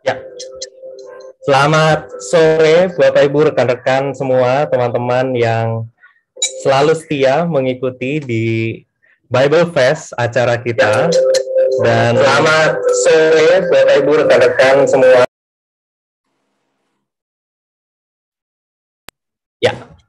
Ya, selamat sore Bapak Ibu rekan-rekan semua, teman-teman yang selalu setia mengikuti di Bible Fest acara kita. Dan selamat sore Bapak Ibu rekan-rekan semua. Ya.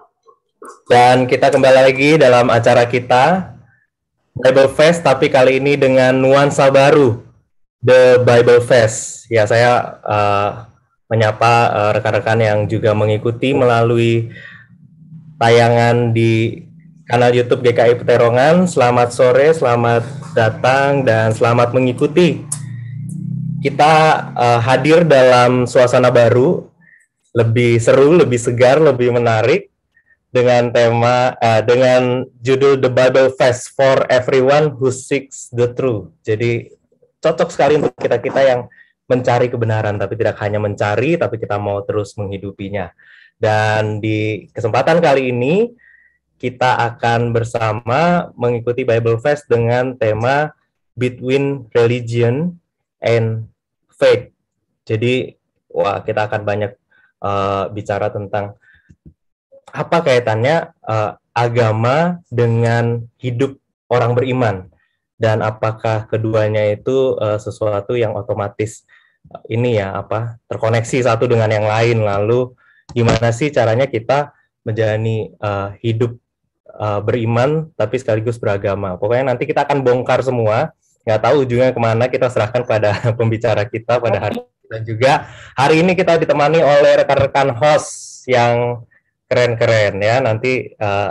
Dan kita kembali lagi dalam acara kita Bible Fest, tapi kali ini dengan nuansa baru, The Bible Fest. Ya, saya menyapa rekan-rekan yang juga mengikuti melalui tayangan di kanal YouTube GKI Peterongan. Selamat sore, selamat datang, dan selamat mengikuti. Kita hadir dalam suasana baru, lebih seru, lebih segar, lebih menarik, dengan tema dengan judul The Bible Fest for Everyone Who Seeks the Truth. Jadi cocok sekali untuk kita-kita yang mencari kebenaran, tapi tidak hanya mencari, tapi kita mau terus menghidupinya. Dan di kesempatan kali ini kita akan bersama mengikuti Bible Fest dengan tema Between Religion and Faith. Jadi kita akan banyak bicara tentang apa kaitannya agama dengan hidup orang beriman, dan apakah keduanya itu sesuatu yang otomatis terkoneksi satu dengan yang lain. Lalu gimana sih caranya kita menjalani hidup beriman tapi sekaligus beragama? Pokoknya nanti kita akan bongkar semua. Nggak tahu ujungnya kemana, kita serahkan pada pembicara kita pada hari ini. Dan juga hari ini kita ditemani oleh rekan-rekan host yang keren-keren ya. Nanti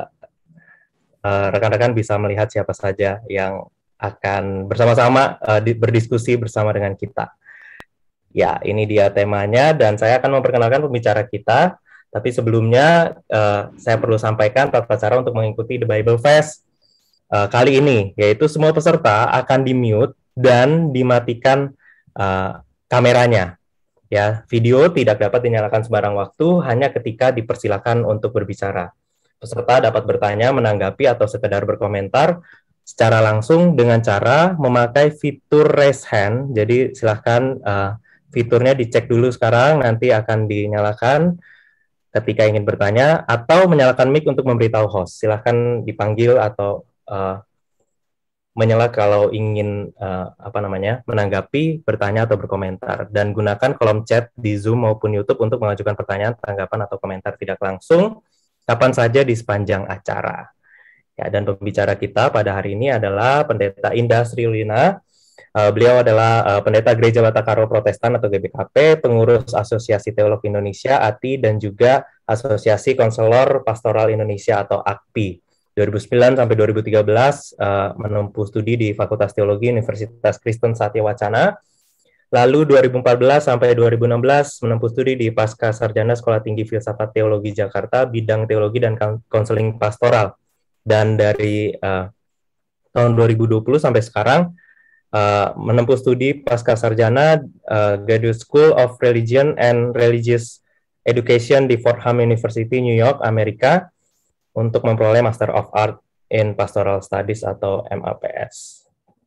rekan-rekan bisa melihat siapa saja yang akan bersama-sama berdiskusi bersama dengan kita. Ya, ini dia temanya, dan saya akan memperkenalkan pembicara kita. Tapi sebelumnya saya perlu sampaikan tata cara untuk mengikuti The Bible Fest kali ini, yaitu semua peserta akan di-mute dan dimatikan kameranya. Ya, video tidak dapat dinyalakan sembarang waktu, hanya ketika dipersilakan untuk berbicara. Peserta dapat bertanya, menanggapi, atau sekedar berkomentar secara langsung dengan cara memakai fitur raise hand. Jadi silahkan fiturnya dicek dulu sekarang, nanti akan dinyalakan ketika ingin bertanya, atau menyalakan mic untuk memberitahu host. Silahkan dipanggil atau menyala kalau ingin menanggapi, bertanya, atau berkomentar. Dan gunakan kolom chat di Zoom maupun YouTube untuk mengajukan pertanyaan, tanggapan, atau komentar tidak langsung kapan saja di sepanjang acara. Ya, dan pembicara kita pada hari ini adalah Pendeta Indah Sri Lina. Beliau adalah pendeta Gereja Batakaro Protestan atau GBKP, pengurus Asosiasi Teolog Indonesia ATI, dan juga Asosiasi Konselor Pastoral Indonesia atau AKPI. 2009 sampai 2013 menempuh studi di Fakultas Teologi Universitas Kristen Satya Wacana. Lalu 2014 sampai 2016 menempuh studi di Pasca Sarjana Sekolah Tinggi Filsafat Teologi Jakarta, bidang teologi dan konseling pastoral. Dan dari tahun 2020 sampai sekarang menempuh studi pasca sarjana Graduate School of Religion and Religious Education di Fordham University, New York, Amerika, untuk memperoleh Master of Art in Pastoral Studies atau MAPS.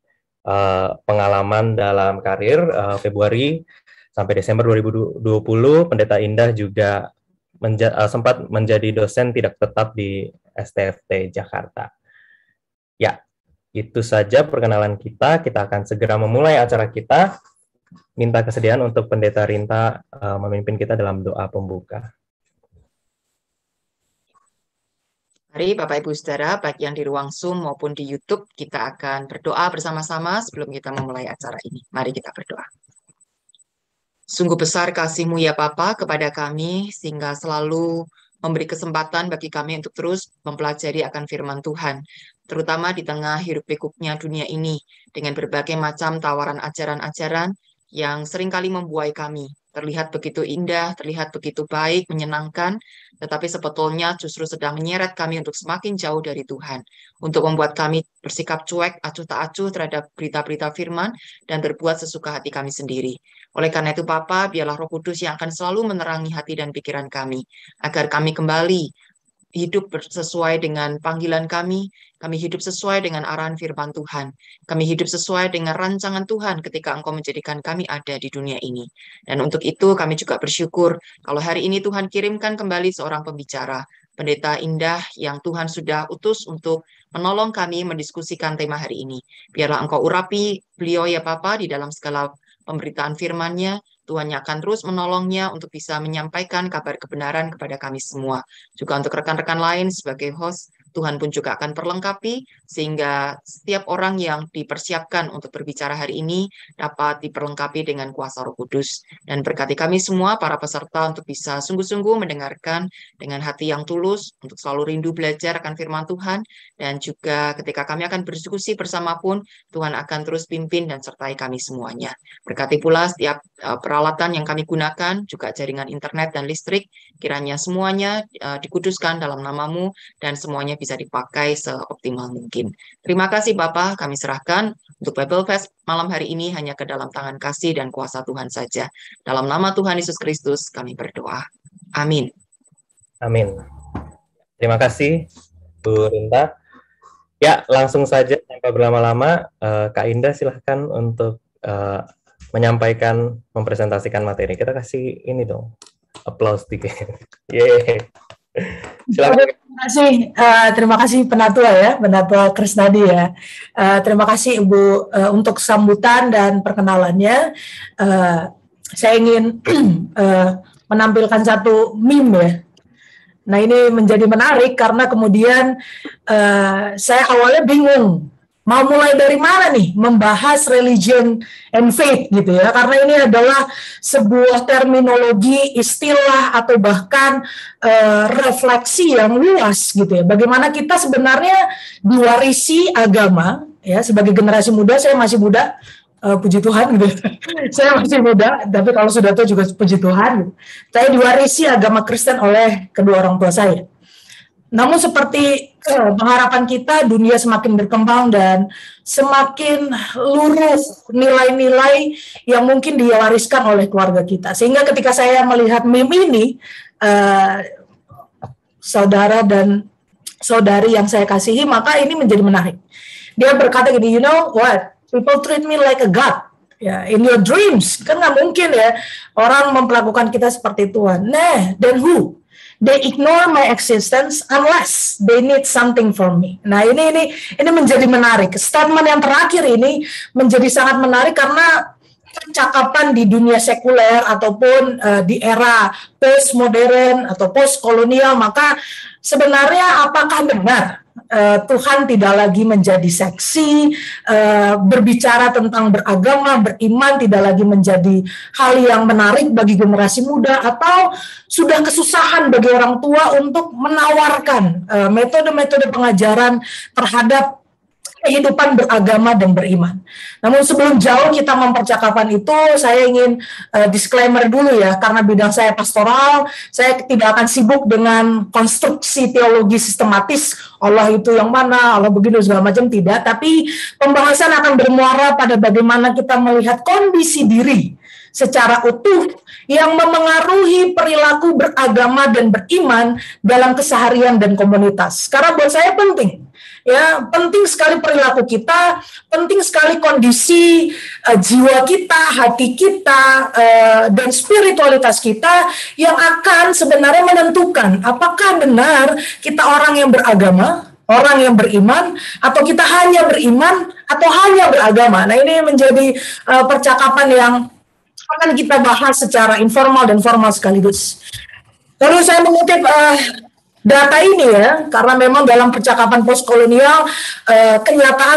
Pengalaman dalam karir Februari sampai Desember 2020, Pendeta Indah juga sempat menjadi dosen tidak tetap di STFT Jakarta. Ya, itu saja perkenalan kita. Kita akan segera memulai acara kita. Minta kesediaan untuk Pendeta Rinta memimpin kita dalam doa pembuka. Mari Bapak Ibu Saudara, baik yang di ruang Zoom maupun di YouTube, kita akan berdoa bersama-sama sebelum kita memulai acara ini. Mari kita berdoa. Sungguh besar kasih-Mu ya Bapa kepada kami, sehingga selalu memberi kesempatan bagi kami untuk terus mempelajari akan firman Tuhan, terutama di tengah hiruk-pikuknya dunia ini, dengan berbagai macam tawaran ajaran-ajaran yang seringkali membuai kami. Terlihat begitu indah, terlihat begitu baik, menyenangkan, tetapi sebetulnya justru sedang menyeret kami untuk semakin jauh dari Tuhan, untuk membuat kami bersikap cuek, acuh tak acuh terhadap berita-berita firman, dan berbuat sesuka hati kami sendiri. Oleh karena itu, Bapa, biarlah Roh Kudus yang akan selalu menerangi hati dan pikiran kami, agar kami kembali hidup sesuai dengan panggilan kami hidup sesuai dengan arahan firman Tuhan, kami hidup sesuai dengan rancangan Tuhan ketika Engkau menjadikan kami ada di dunia ini. Dan untuk itu kami juga bersyukur kalau hari ini Tuhan kirimkan kembali seorang pembicara, Pendeta Indah yang Tuhan sudah utus untuk menolong kami mendiskusikan tema hari ini. Biarlah Engkau urapi beliau ya Bapa di dalam segala pemberitaan firman-Nya. Tuhan akan terus menolongnya untuk bisa menyampaikan kabar kebenaran kepada kami semua. Juga untuk rekan-rekan lain sebagai host, Tuhan pun juga akan perlengkapi sehingga setiap orang yang dipersiapkan untuk berbicara hari ini dapat diperlengkapi dengan kuasa Roh Kudus. Dan berkati kami semua, para peserta, untuk bisa sungguh-sungguh mendengarkan dengan hati yang tulus, untuk selalu rindu belajar akan firman Tuhan, dan juga ketika kami akan berdiskusi bersama pun, Tuhan akan terus pimpin dan sertai kami semuanya. Berkati pula setiap peralatan yang kami gunakan, juga jaringan internet dan listrik, kiranya semuanya dikuduskan dalam nama-Mu, dan semuanya bisa dipakai seoptimal mungkin. Terima kasih Bapak, kami serahkan untuk Bible Fest malam hari ini hanya ke dalam tangan kasih dan kuasa Tuhan saja. Dalam nama Tuhan Yesus Kristus kami berdoa. Amin. Amin. Terima kasih Bu Rinta. Ya, langsung saja tanpa berlama-lama, Kak Indah silahkan untuk menyampaikan, mempresentasikan materi. Kita kasih ini dong, applause dikit. Yeay. Silakan. Terima kasih Penatua ya, Penatua Krisnadi ya. Terima kasih Ibu untuk sambutan dan perkenalannya. Saya ingin menampilkan satu meme ya. Nah ini menjadi menarik karena kemudian saya awalnya bingung mau mulai dari mana nih membahas religion and faith gitu ya, karena ini adalah sebuah terminologi, istilah atau bahkan refleksi yang luas gitu ya. Bagaimana kita sebenarnya diwarisi agama ya, sebagai generasi muda. Saya masih muda, puji Tuhan gitu. Saya masih muda, tapi kalau sudah tua juga puji Tuhan gitu. Saya diwarisi agama Kristen oleh kedua orang tua saya. Namun seperti pengharapan kita, dunia semakin berkembang dan semakin luruh nilai-nilai yang mungkin diwariskan oleh keluarga kita. Sehingga ketika saya melihat meme ini, saudara dan saudari yang saya kasihi, maka ini menjadi menarik. Dia berkata gini, you know what, people treat me like a god. Ya, in your dreams, kan nggak mungkin ya orang memperlakukan kita seperti Tuhan. Nah, then who? They ignore my existence unless they need something from me. Nah, ini menjadi menarik. Statement yang terakhir ini menjadi sangat menarik karena percakapan di dunia sekuler ataupun di era postmodern atau postkolonial, maka sebenarnya apakah benar Tuhan tidak lagi menjadi seksi, berbicara tentang beragama, beriman tidak lagi menjadi hal yang menarik bagi generasi muda, atau sudah kesusahan bagi orang tua untuk menawarkan metode-metode pengajaran terhadap kehidupan beragama dan beriman. Namun sebelum jauh kita mempercakapan itu, saya ingin disclaimer dulu ya, karena bidang saya pastoral, saya tidak akan sibuk dengan konstruksi teologi sistematis, Allah itu yang mana, Allah begini segala macam, tidak. Tapi pembahasan akan bermuara pada bagaimana kita melihat kondisi diri secara utuh yang memengaruhi perilaku beragama dan beriman dalam keseharian dan komunitas. Karena buat saya penting. Ya, penting sekali perilaku kita, penting sekali kondisi jiwa kita, hati kita, dan spiritualitas kita yang akan sebenarnya menentukan apakah benar kita orang yang beragama, orang yang beriman, atau kita hanya beriman atau hanya beragama. Nah, ini menjadi percakapan yang akan kita bahas secara informal dan formal sekaligus. Lalu saya mengutip data ini ya, karena memang dalam percakapan postkolonial kenyataan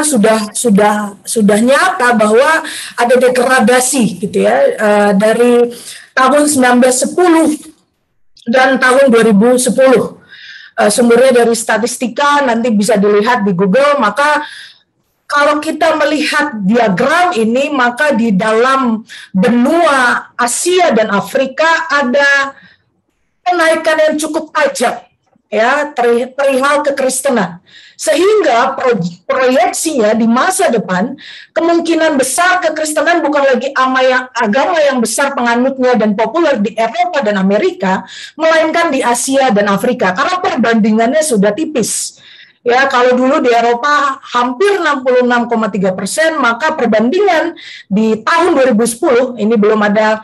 sudah nyata bahwa ada degradasi gitu ya, dari tahun 1910 dan tahun 2010. Sumbernya dari statistika, nanti bisa dilihat di Google. Maka kalau kita melihat diagram ini, maka di dalam benua Asia dan Afrika ada kenaikan yang cukup tajam ya perihal kekristenan. Sehingga proyeksinya di masa depan kemungkinan besar kekristenan bukan lagi agama yang besar penganutnya dan populer di Eropa dan Amerika, melainkan di Asia dan Afrika, karena perbandingannya sudah tipis. Ya, kalau dulu di Eropa hampir 66,3%, maka perbandingan di tahun 2010, ini belum ada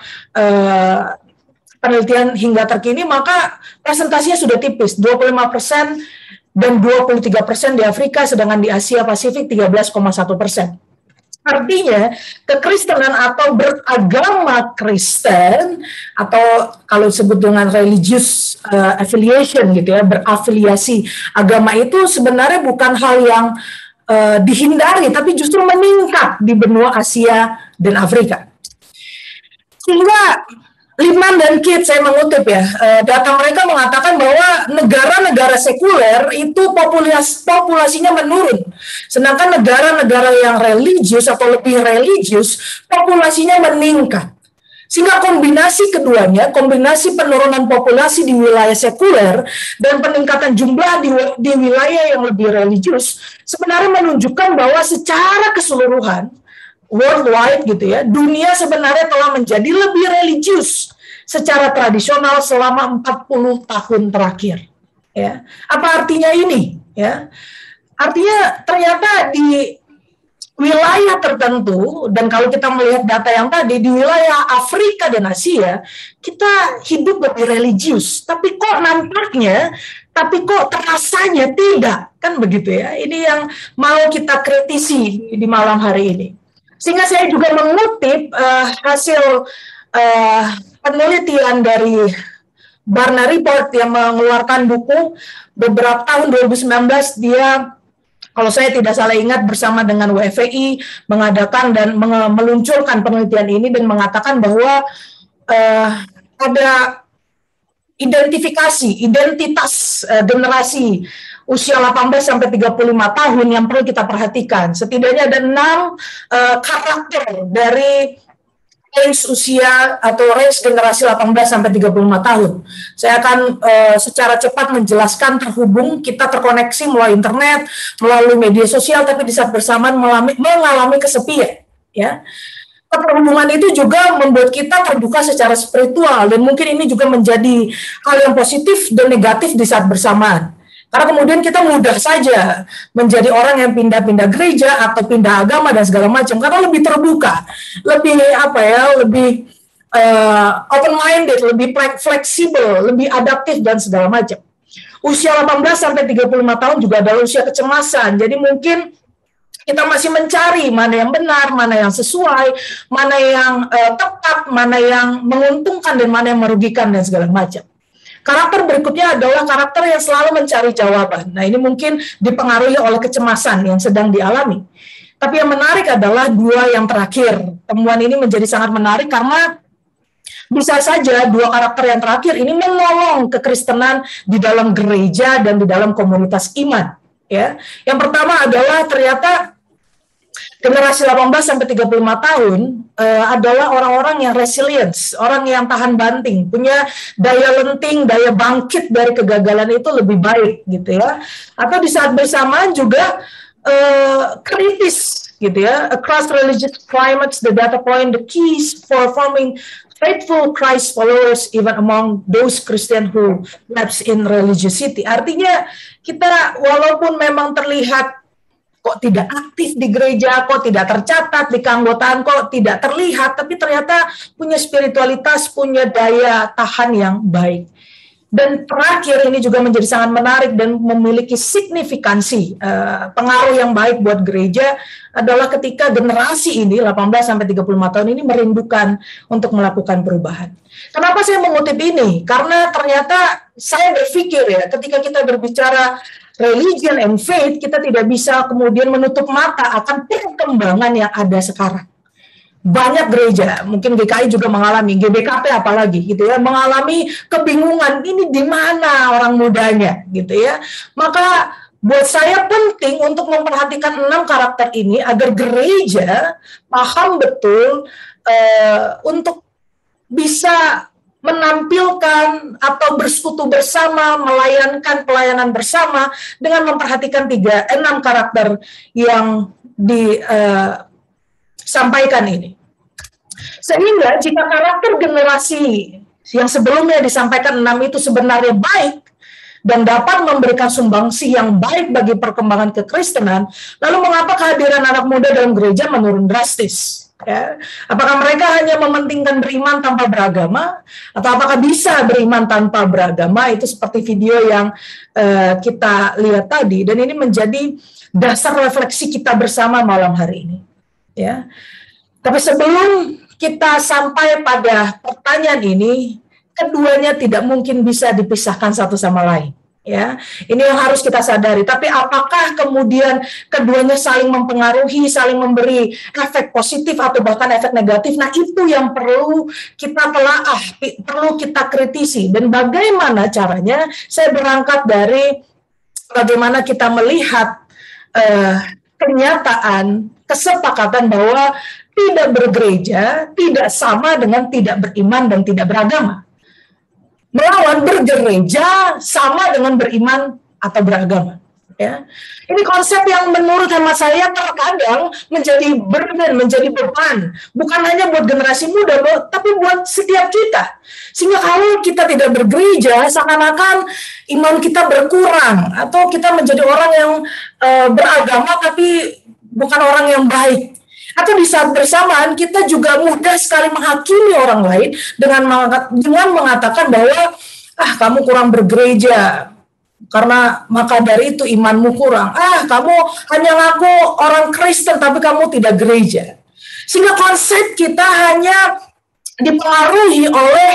penelitian hingga terkini, maka presentasinya sudah tipis, 25% dan 23% di Afrika, sedangkan di Asia Pasifik 13,1%. Artinya, kekristenan atau beragama Kristen, atau kalau disebut dengan religious affiliation gitu ya, berafiliasi agama itu sebenarnya bukan hal yang dihindari, tapi justru meningkat di benua Asia dan Afrika. Sehingga Lippmann dan Kidd, saya mengutip ya, data mereka mengatakan bahwa negara-negara sekuler itu populasinya menurun. Sedangkan negara-negara yang religius atau lebih religius, populasinya meningkat. Sehingga kombinasi keduanya, kombinasi penurunan populasi di wilayah sekuler dan peningkatan jumlah di wilayah yang lebih religius, sebenarnya menunjukkan bahwa secara keseluruhan, worldwide gitu ya, dunia sebenarnya telah menjadi lebih religius secara tradisional selama 40 tahun terakhir. Ya. Apa artinya ini? Ya. Artinya ternyata di wilayah tertentu, dan kalau kita melihat data yang tadi, di wilayah Afrika dan Asia, kita hidup lebih religius. Tapi kok nampaknya, tapi kok terasanya tidak. Kan begitu ya. Ini yang mau kita kritisi di malam hari ini. Sehingga saya juga mengutip hasil penelitian dari Barna Report yang mengeluarkan buku beberapa tahun 2019. Dia, kalau saya tidak salah ingat, bersama dengan WFI mengadakan dan meluncurkan penelitian ini dan mengatakan bahwa ada identitas generasi usia 18 sampai 35 tahun yang perlu kita perhatikan. Setidaknya ada 6 karakter dari range usia atau range generasi 18 sampai 35 tahun. Saya akan secara cepat menjelaskan, terhubung, kita terkoneksi melalui internet, melalui media sosial, tapi di saat bersamaan mengalami kesepian. Ya. Perhubungan itu juga membuat kita terbuka secara spiritual, dan mungkin ini juga menjadi hal yang positif dan negatif di saat bersamaan. Karena kemudian kita mudah saja menjadi orang yang pindah-pindah gereja atau pindah agama dan segala macam, karena lebih terbuka, lebih lebih open-minded, lebih fleksibel, lebih adaptif dan segala macam. Usia 18 sampai 35 tahun juga adalah usia kecemasan. Jadi mungkin kita masih mencari mana yang benar, mana yang sesuai, mana yang tepat, mana yang menguntungkan dan mana yang merugikan dan segala macam. Karakter berikutnya adalah karakter yang selalu mencari jawaban. Nah, ini mungkin dipengaruhi oleh kecemasan yang sedang dialami. Tapi yang menarik adalah 2 yang terakhir. Temuan ini menjadi sangat menarik karena bisa saja 2 karakter yang terakhir ini menolong kekristenan di dalam gereja dan di dalam komunitas iman. Ya. Yang pertama adalah ternyata generasi 18 sampai 35 tahun adalah orang-orang yang resilience, orang yang tahan banting, punya daya lenting, daya bangkit dari kegagalan itu lebih baik gitu ya. Atau di saat bersamaan juga kritis gitu ya. Across religious climates, the data point the keys for forming faithful Christ followers even among those Christian who lapse in religiosity. Artinya kita walaupun memang terlihat kok tidak aktif di gereja, kok tidak tercatat di keanggotaan, kok tidak terlihat, tapi ternyata punya spiritualitas, punya daya tahan yang baik. Dan terakhir ini juga menjadi sangat menarik dan memiliki signifikansi pengaruh yang baik buat gereja adalah ketika generasi ini 18-35 tahun ini merindukan untuk melakukan perubahan. Kenapa saya mengutip ini? Karena ternyata saya berpikir ya, ketika kita berbicara religion and faith, kita tidak bisa kemudian menutup mata akan perkembangan yang ada sekarang. Banyak gereja, mungkin GKI juga mengalami, GBKP apalagi gitu ya, mengalami kebingungan ini di mana orang mudanya gitu ya. Maka buat saya penting untuk memperhatikan 6 karakter ini agar gereja paham betul untuk bisa menampilkan atau bersekutu bersama, melayankan pelayanan bersama dengan memperhatikan 6 karakter yang disampaikan ini. Sehingga jika karakter generasi yang sebelumnya disampaikan 6 itu sebenarnya baik dan dapat memberikan sumbangsi yang baik bagi perkembangan kekristenan, lalu mengapa kehadiran anak muda dalam gereja menurun drastis? Ya. Apakah mereka hanya mementingkan beriman tanpa beragama, atau apakah bisa beriman tanpa beragama? Itu seperti video yang kita lihat tadi, dan ini menjadi dasar refleksi kita bersama malam hari ini. Ya. Tapi sebelum kita sampai pada pertanyaan ini, keduanya tidak mungkin bisa dipisahkan satu sama lain. Ya, ini yang harus kita sadari. Tapi apakah kemudian keduanya saling mempengaruhi, saling memberi efek positif atau bahkan efek negatif? Nah, itu yang perlu kita telaah, perlu kita kritisi. Dan bagaimana caranya? Saya berangkat dari bagaimana kita melihat kenyataan, kesepakatan bahwa tidak bergereja tidak sama dengan tidak beriman dan tidak beragama. Melawan bergereja sama dengan beriman atau beragama. Ya, ini konsep yang menurut hemat saya terkadang menjadi burden, menjadi beban, bukan hanya buat generasi muda, tapi buat setiap kita. Sehingga kalau kita tidak bergereja, seakan-akan iman kita berkurang, atau kita menjadi orang yang beragama tapi bukan orang yang baik. Atau di saat bersamaan kita juga mudah sekali menghakimi orang lain dengan mengatakan bahwa kamu kurang bergereja karena maka dari itu imanmu kurang. Kamu hanya ngaku orang Kristen tapi kamu tidak gereja. Sehingga konsep kita hanya dipengaruhi oleh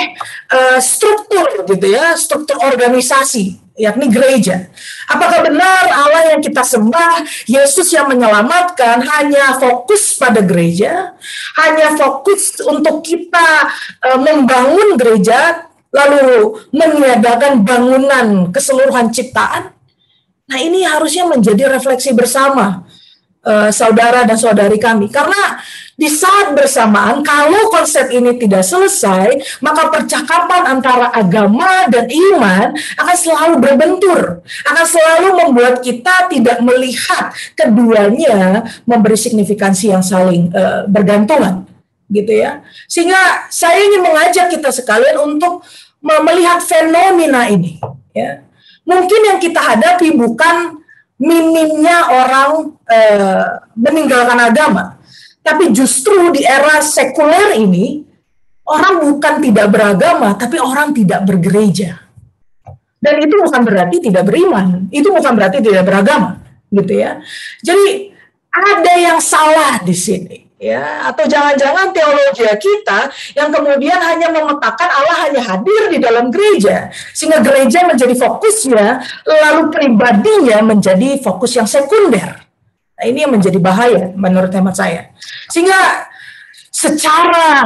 struktur gitu ya, struktur organisasi, yakni gereja. Apakah benar Allah yang kita sembah, Yesus yang menyelamatkan, hanya fokus pada gereja, hanya fokus untuk kita membangun gereja, lalu meniadakan bangunan keseluruhan ciptaan? Nah, ini harusnya menjadi refleksi bersama saudara dan saudari kami. Karena di saat bersamaan, kalau konsep ini tidak selesai, maka percakapan antara agama dan iman akan selalu berbentur, akan selalu membuat kita tidak melihat keduanya memberi signifikansi yang saling bergantungan, gitu ya. Sehingga saya ingin mengajak kita sekalian untuk melihat fenomena ini. Ya. Mungkin yang kita hadapi bukan minimnya orang meninggalkan agama, tapi justru di era sekuler ini, orang bukan tidak beragama, tapi orang tidak bergereja. Dan itu bukan berarti tidak beriman, itu bukan berarti tidak beragama, gitu ya. Jadi ada yang salah di sini, ya. Atau jangan-jangan teologi kita yang kemudian hanya memetakan Allah hanya hadir di dalam gereja, sehingga gereja menjadi fokusnya, lalu pribadinya menjadi fokus yang sekunder. Nah, ini yang menjadi bahaya menurut hemat saya. Sehingga secara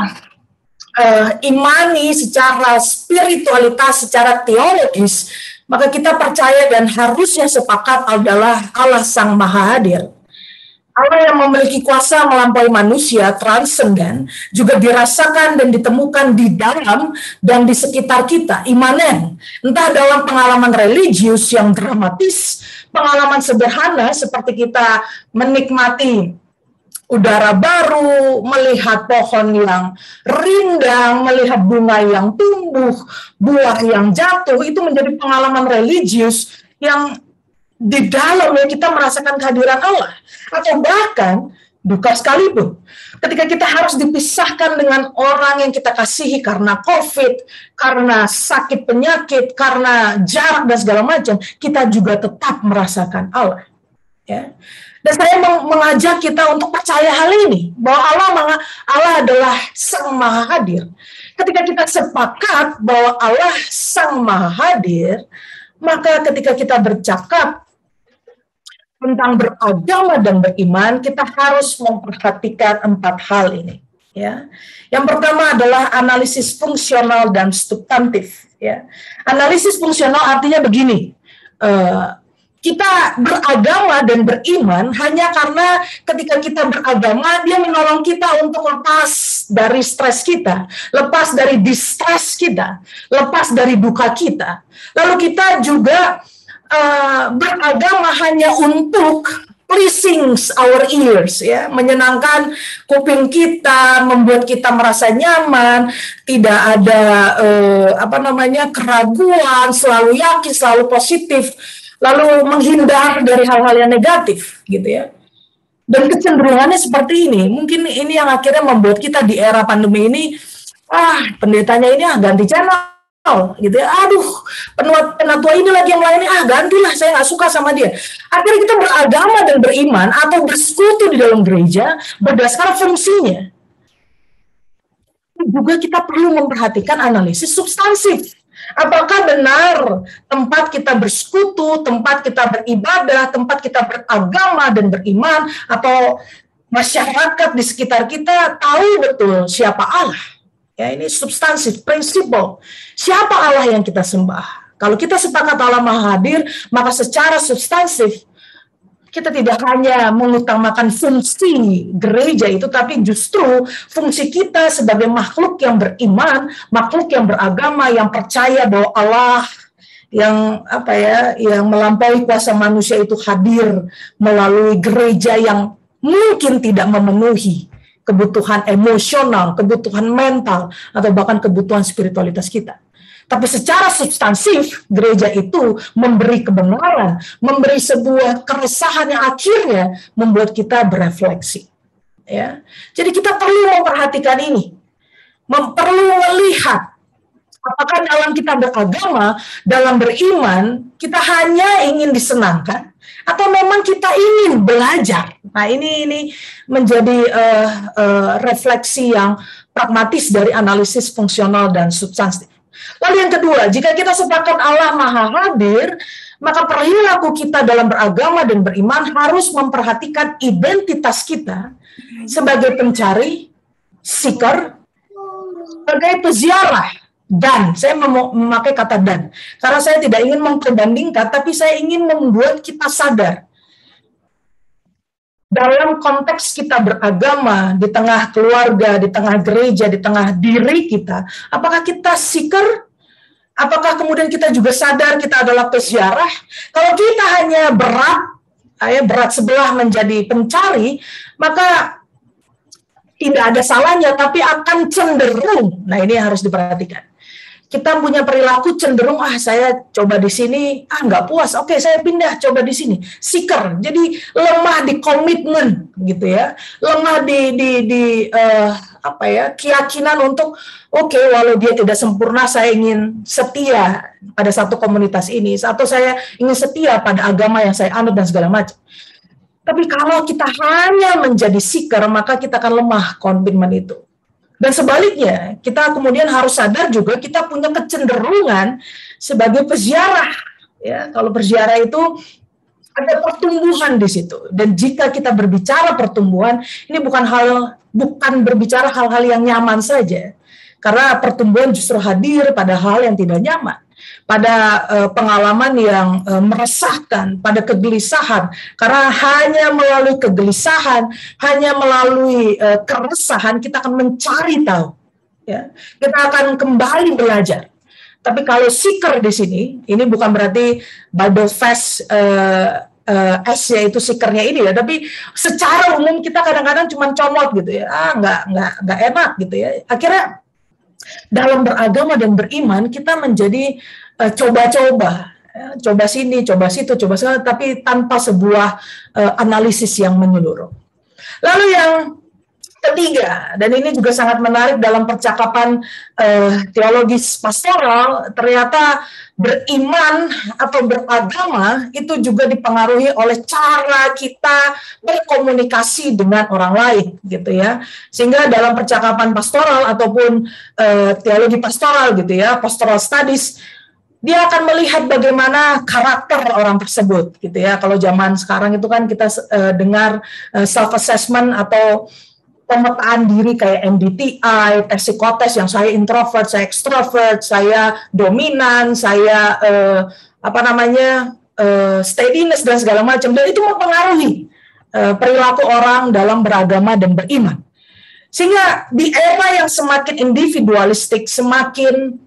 imani, secara spiritualitas, secara teologis, maka kita percaya dan harusnya sepakat adalah Allah Sang Maha Hadir. Allah yang memiliki kuasa melampaui manusia, transenden, juga dirasakan dan ditemukan di dalam dan di sekitar kita, imanen. Entah dalam pengalaman religius yang dramatis, pengalaman sederhana seperti kita menikmati udara baru, melihat pohon yang rindang, melihat bunga yang tumbuh, buah yang jatuh, itu menjadi pengalaman religius yang di dalamnya kita merasakan kehadiran Allah. Atau bahkan duka sekalipun, ketika kita harus dipisahkan dengan orang yang kita kasihi karena COVID, karena sakit penyakit, karena jarak dan segala macam, kita juga tetap merasakan Allah. Ya. Dan saya mengajak kita untuk percaya hal ini, bahwa Allah adalah Sang Maha Hadir. Ketika kita sepakat bahwa Allah Sang Maha Hadir, maka ketika kita bercakap tentang beragama dan beriman, kita harus memperhatikan 4 hal ini. Ya, yang pertama adalah analisis fungsional dan substantif. Ya, analisis fungsional artinya begini: kita beragama dan beriman hanya karena ketika kita beragama, dia menolong kita untuk lepas dari stres kita, lepas dari distress kita, lepas dari duka kita. Lalu kita juga beragama hanya untuk pleasing our ears, ya, menyenangkan kuping kita, membuat kita merasa nyaman, tidak ada keraguan, selalu yakin, selalu positif, lalu menghindar dari hal-hal yang negatif, gitu ya. Dan kecenderungannya seperti ini. Mungkin ini yang akhirnya membuat kita di era pandemi ini, pendetanya ini ganti channel, gitu ya. Aduh, penatua ini lagi yang lainnya, gantilah, saya nggak suka sama dia. Akhirnya kita beragama dan beriman atau bersekutu di dalam gereja berdasarkan fungsinya. Juga kita perlu memperhatikan analisis substansif. Apakah benar tempat kita bersekutu, tempat kita beribadah, tempat kita beragama dan beriman, atau masyarakat di sekitar kita tahu betul siapa Allah? Ya, ini substansif, prinsipal. Siapa Allah yang kita sembah? Kalau kita sepakat Allah Maha Hadir, maka secara substansif kita tidak hanya mengutamakan fungsi gereja itu, tapi justru fungsi kita sebagai makhluk yang beriman, makhluk yang beragama, yang percaya bahwa Allah yang melampaui kuasa manusia itu hadir melalui gereja yang mungkin tidak memenuhi kebutuhan emosional, kebutuhan mental, atau bahkan kebutuhan spiritualitas kita. Tapi secara substansif, gereja itu memberi kebenaran, memberi sebuah keresahan yang akhirnya membuat kita berefleksi. Ya, jadi kita perlu memperhatikan ini, perlu melihat apakah dalam kita beragama, dalam beriman, kita hanya ingin disenangkan, atau memang kita ingin belajar. Nah, ini menjadi refleksi yang pragmatis dari analisis fungsional dan substantif. Lalu yang kedua, jika kita sepakat Allah Maha Hadir, maka perilaku kita dalam beragama dan beriman harus memperhatikan identitas kita sebagai pencari, seeker, sebagai peziarah. Dan, saya memakai kata dan, karena saya tidak ingin memperbandingkan, tapi saya ingin membuat kita sadar. Dalam konteks kita beragama, di tengah keluarga, di tengah gereja, di tengah diri kita, apakah kita seeker? Apakah kemudian kita juga sadar kita adalah peziarah? Kalau kita hanya berat sebelah menjadi pencari, maka tidak ada salahnya, tapi akan cenderung. Nah, ini harus diperhatikan. Kita punya perilaku cenderung, saya coba di sini, nggak puas, oke saya pindah, coba di sini. Seeker, jadi lemah di komitmen, gitu ya, lemah di keyakinan untuk, walau dia tidak sempurna, saya ingin setia pada satu komunitas ini, atau saya ingin setia pada agama yang saya anut dan segala macam. Tapi kalau kita hanya menjadi seeker, maka kita akan lemah komitmen itu. Dan sebaliknya, kita kemudian harus sadar juga kita punya kecenderungan sebagai peziarah. Ya, kalau peziarah itu ada pertumbuhan di situ. Dan jika kita berbicara pertumbuhan, ini bukan berbicara hal-hal yang nyaman saja. Karena pertumbuhan justru hadir pada hal yang tidak nyaman, pada pengalaman yang meresahkan, pada kegelisahan. Karena hanya melalui kegelisahan, hanya melalui keresahan, kita akan mencari tahu. Ya. Kita akan kembali belajar. Tapi kalau seeker di sini, ini bukan berarti Bible Fest S yaitu seekernya ini ya, tapi secara umum kita kadang-kadang cuma comot gitu ya, nggak enak gitu ya. Akhirnya dalam beragama dan beriman kita menjadi coba-coba, coba sini, coba situ, coba sana, tapi tanpa sebuah analisis yang menyeluruh. Lalu yang ketiga, dan ini juga sangat menarik dalam percakapan teologis pastoral, ternyata beriman atau beragama itu juga dipengaruhi oleh cara kita berkomunikasi dengan orang lain, gitu ya. Sehingga dalam percakapan pastoral ataupun teologi pastoral, gitu ya, pastoral studies, dia akan melihat bagaimana karakter orang tersebut, gitu ya. Kalau zaman sekarang itu kan kita dengar self-assessment atau pemetaan diri kayak MBTI, tes psikotes yang saya introvert, saya extrovert, saya dominan, saya steadiness dan segala macam, dan itu mempengaruhi perilaku orang dalam beragama dan beriman. Sehingga di era yang semakin individualistik, semakin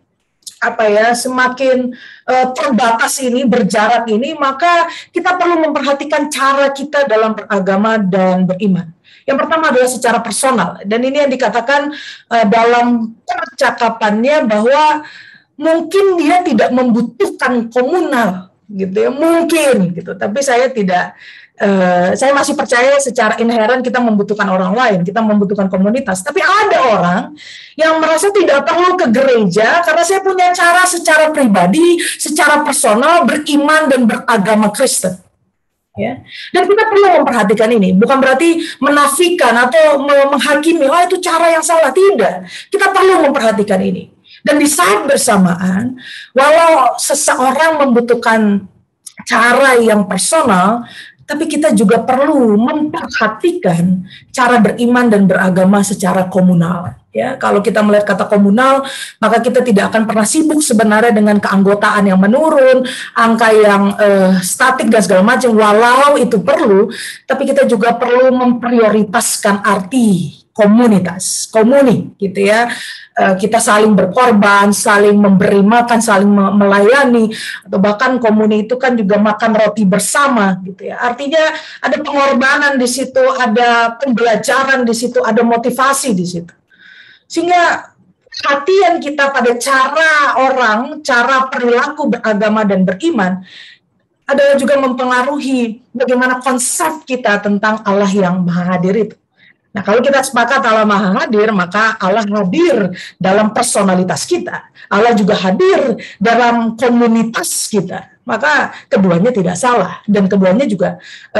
terbatas ini, berjarak ini, maka kita perlu memperhatikan cara kita dalam beragama dan beriman. Yang pertama adalah secara personal, dan ini yang dikatakan dalam percakapannya bahwa mungkin dia tidak membutuhkan komunal, gitu ya, mungkin gitu. Tapi saya tidak. Saya masih percaya secara inheren kita membutuhkan orang lain, kita membutuhkan komunitas. Tapi ada orang yang merasa tidak perlu ke gereja karena saya punya cara secara pribadi, secara personal beriman dan beragama Kristen. Ya. Dan kita perlu memperhatikan ini, bukan berarti menafikan atau menghakimi, oh itu cara yang salah, tidak. Kita perlu memperhatikan ini. Dan di saat bersamaan, walau seseorang membutuhkan cara yang personal, tapi kita juga perlu memperhatikan cara beriman dan beragama secara komunal. Ya, kalau kita melihat kata komunal, maka kita tidak akan pernah sibuk sebenarnya dengan keanggotaan yang menurun, angka yang statik dan segala macam. Walau itu perlu, tapi kita juga perlu memprioritaskan arti komunitas, komuni, gitu ya. Kita saling berkorban, saling memberi makan, saling melayani, atau bahkan komuni itu kan juga makan roti bersama, gitu ya. Artinya ada pengorbanan di situ, ada pembelajaran di situ, ada motivasi di situ. Sehingga perhatian kita pada cara orang, cara perilaku beragama dan beriman adalah juga mempengaruhi bagaimana konsep kita tentang Allah yang Maha Hadir itu. Nah, kalau kita sepakat Allah Maha Hadir, maka Allah hadir dalam personalitas kita. Allah juga hadir dalam komunitas kita. Maka keduanya tidak salah, dan keduanya juga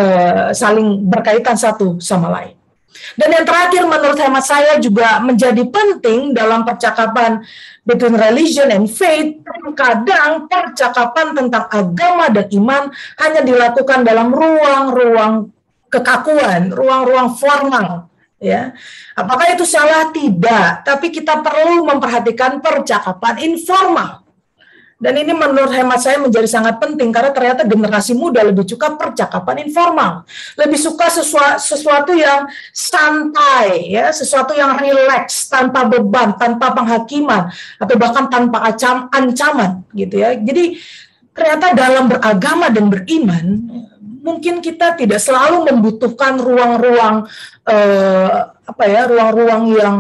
saling berkaitan satu sama lain. Dan yang terakhir menurut hemat saya juga menjadi penting dalam percakapan between religion and faith. Kadang percakapan tentang agama dan iman hanya dilakukan dalam ruang-ruang kekakuan, ruang-ruang formal. Ya, apakah itu salah? Tidak, tapi kita perlu memperhatikan percakapan informal. Dan ini menurut hemat saya menjadi sangat penting karena ternyata generasi muda lebih suka percakapan informal, lebih suka sesuatu yang santai, ya, sesuatu yang rileks, tanpa beban, tanpa penghakiman, atau bahkan tanpa ancaman, gitu ya. Jadi ternyata dalam beragama dan beriman, mungkin kita tidak selalu membutuhkan ruang-ruang ruang-ruang yang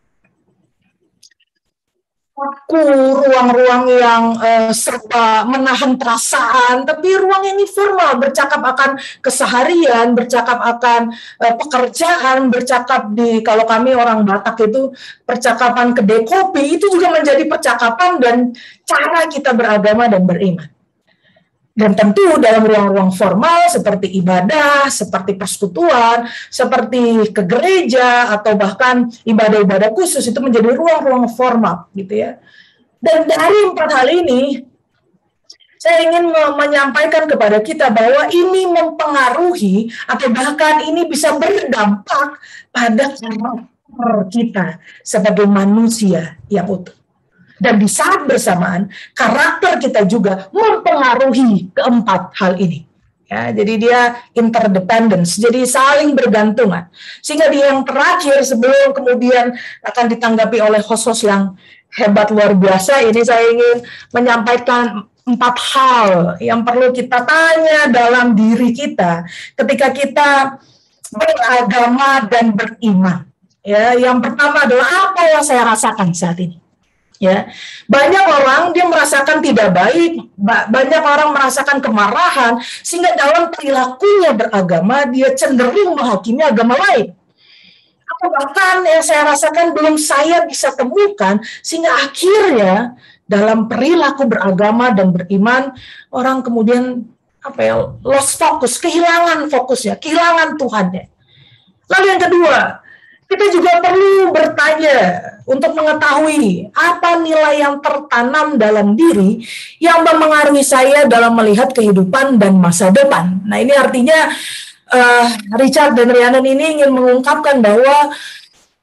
kaku, ruang-ruang yang serba menahan perasaan, tapi ruang yang informal, bercakap akan keseharian, bercakap akan pekerjaan, bercakap kalau kami orang Batak itu percakapan kedai kopi, itu juga menjadi percakapan dan cara kita beragama dan beriman. Dan tentu dalam ruang-ruang formal seperti ibadah, seperti persekutuan, seperti ke gereja, atau bahkan ibadah-ibadah khusus itu menjadi ruang-ruang formal, gitu ya. Dan dari 4 hal ini, saya ingin menyampaikan kepada kita bahwa ini mempengaruhi atau bahkan ini bisa berdampak pada karakter kita sebagai manusia yang utuh. Dan di saat bersamaan, karakter kita juga mempengaruhi keempat hal ini. Ya, jadi dia interdependence, jadi saling bergantungan. Sehingga di yang terakhir, sebelum kemudian akan ditanggapi oleh host-host yang hebat luar biasa, ini saya ingin menyampaikan 4 hal yang perlu kita tanya dalam diri kita ketika kita beragama dan beriman. Ya, yang pertama adalah apa yang saya rasakan saat ini. Ya, banyak orang dia merasakan tidak baik, banyak orang merasakan kemarahan, sehingga dalam perilakunya beragama dia cenderung menghakimi agama lain. Atau bahkan yang saya rasakan belum saya bisa temukan, sehingga akhirnya dalam perilaku beragama dan beriman orang kemudian lost focus, kehilangan fokusnya, kehilangan Tuhannya. Lalu yang kedua, kita juga perlu bertanya untuk mengetahui apa nilai yang tertanam dalam diri yang mempengaruhi saya dalam melihat kehidupan dan masa depan. Nah, ini artinya Richard dan Rhiannon ini ingin mengungkapkan bahwa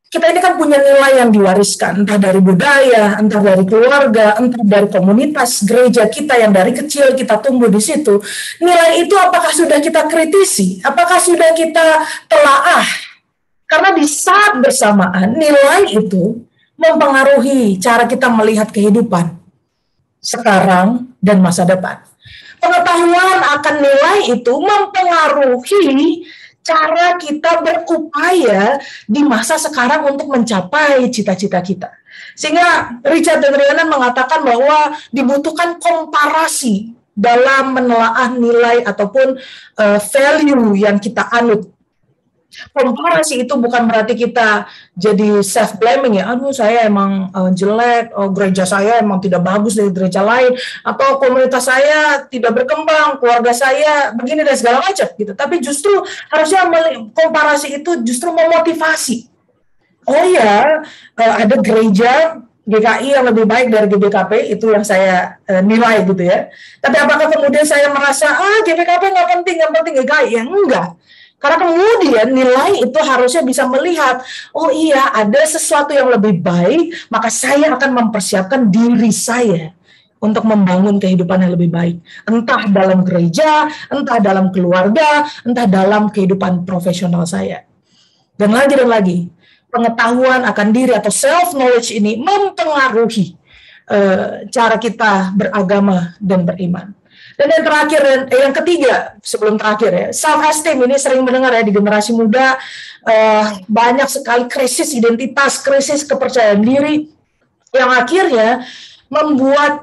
kita ini kan punya nilai yang diwariskan, entah dari budaya, entah dari keluarga, entah dari komunitas gereja kita yang dari kecil kita tumbuh di situ. Nilai itu apakah sudah kita kritisi? Apakah sudah kita telaah? Karena di saat bersamaan, nilai itu mempengaruhi cara kita melihat kehidupan sekarang dan masa depan. Pengetahuan akan nilai itu mempengaruhi cara kita berupaya di masa sekarang untuk mencapai cita-cita kita. Sehingga Richard dan Rhiannon mengatakan bahwa dibutuhkan komparasi dalam menelaah nilai ataupun value yang kita anut. Komparasi itu bukan berarti kita jadi self-blaming ya, aduh saya emang jelek, gereja saya emang tidak bagus dari gereja lain, atau komunitas saya tidak berkembang, keluarga saya begini dan segala macam gitu. Tapi justru harusnya komparasi itu justru memotivasi. Oh ya, ada gereja GKI yang lebih baik dari GBKP, itu yang saya nilai gitu ya. Tapi apakah kemudian saya merasa, GBKP nggak penting, yang penting GKI? Ya enggak. Karena kemudian nilai itu harusnya bisa melihat, oh iya ada sesuatu yang lebih baik, maka saya akan mempersiapkan diri saya untuk membangun kehidupan yang lebih baik. Entah dalam gereja, entah dalam keluarga, entah dalam kehidupan profesional saya. Dan lagi, pengetahuan akan diri atau self-knowledge ini mempengaruhi cara kita beragama dan beriman. Dan yang terakhir, yang ketiga, sebelum terakhir ya, self-esteem ini sering mendengar ya di generasi muda, banyak sekali krisis identitas, krisis kepercayaan diri, yang akhirnya membuat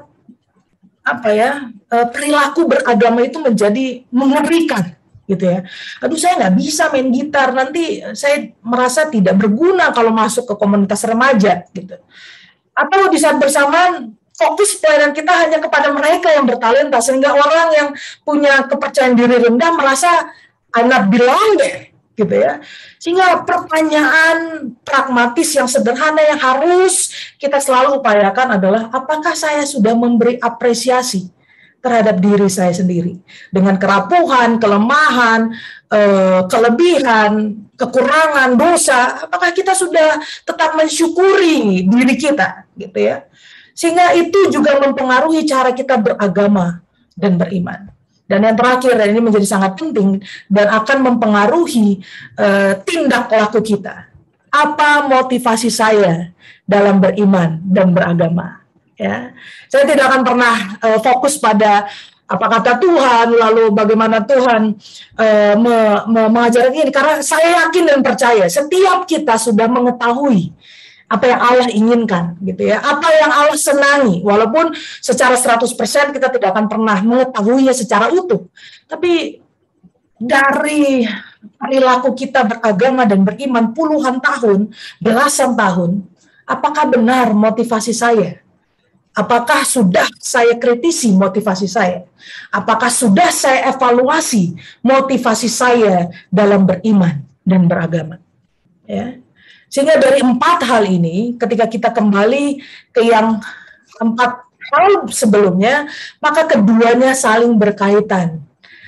perilaku beragama itu menjadi mengerikan, gitu ya. Aduh saya nggak bisa main gitar, nanti saya merasa tidak berguna kalau masuk ke komunitas remaja, gitu. Atau di saat bersamaan, fokus pelayanan kita hanya kepada mereka yang bertalenta, sehingga orang yang punya kepercayaan diri rendah merasa I'm not belong there, gitu ya. Sehingga pertanyaan pragmatis yang sederhana yang harus kita selalu upayakan adalah, apakah saya sudah memberi apresiasi terhadap diri saya sendiri dengan kerapuhan, kelemahan, kelebihan, kekurangan, dosa? Apakah kita sudah tetap mensyukuri diri kita, gitu ya? Sehingga itu juga mempengaruhi cara kita beragama dan beriman. Dan yang terakhir, dan ini menjadi sangat penting, dan akan mempengaruhi tindak laku kita. Apa motivasi saya dalam beriman dan beragama? Ya, saya tidak akan pernah fokus pada apa kata Tuhan, lalu bagaimana Tuhan mengajarkan ini, karena saya yakin dan percaya, setiap kita sudah mengetahui apa yang Allah inginkan, gitu ya. Apa yang Allah senangi, walaupun secara 100% kita tidak akan pernah mengetahuinya secara utuh. Tapi dari perilaku kita beragama dan beriman puluhan tahun, belasan tahun, apakah benar motivasi saya? Apakah sudah saya kritisi motivasi saya? Apakah sudah saya evaluasi motivasi saya dalam beriman dan beragama? Ya. Sehingga dari 4 hal ini, ketika kita kembali ke yang 4 hal sebelumnya, maka keduanya saling berkaitan.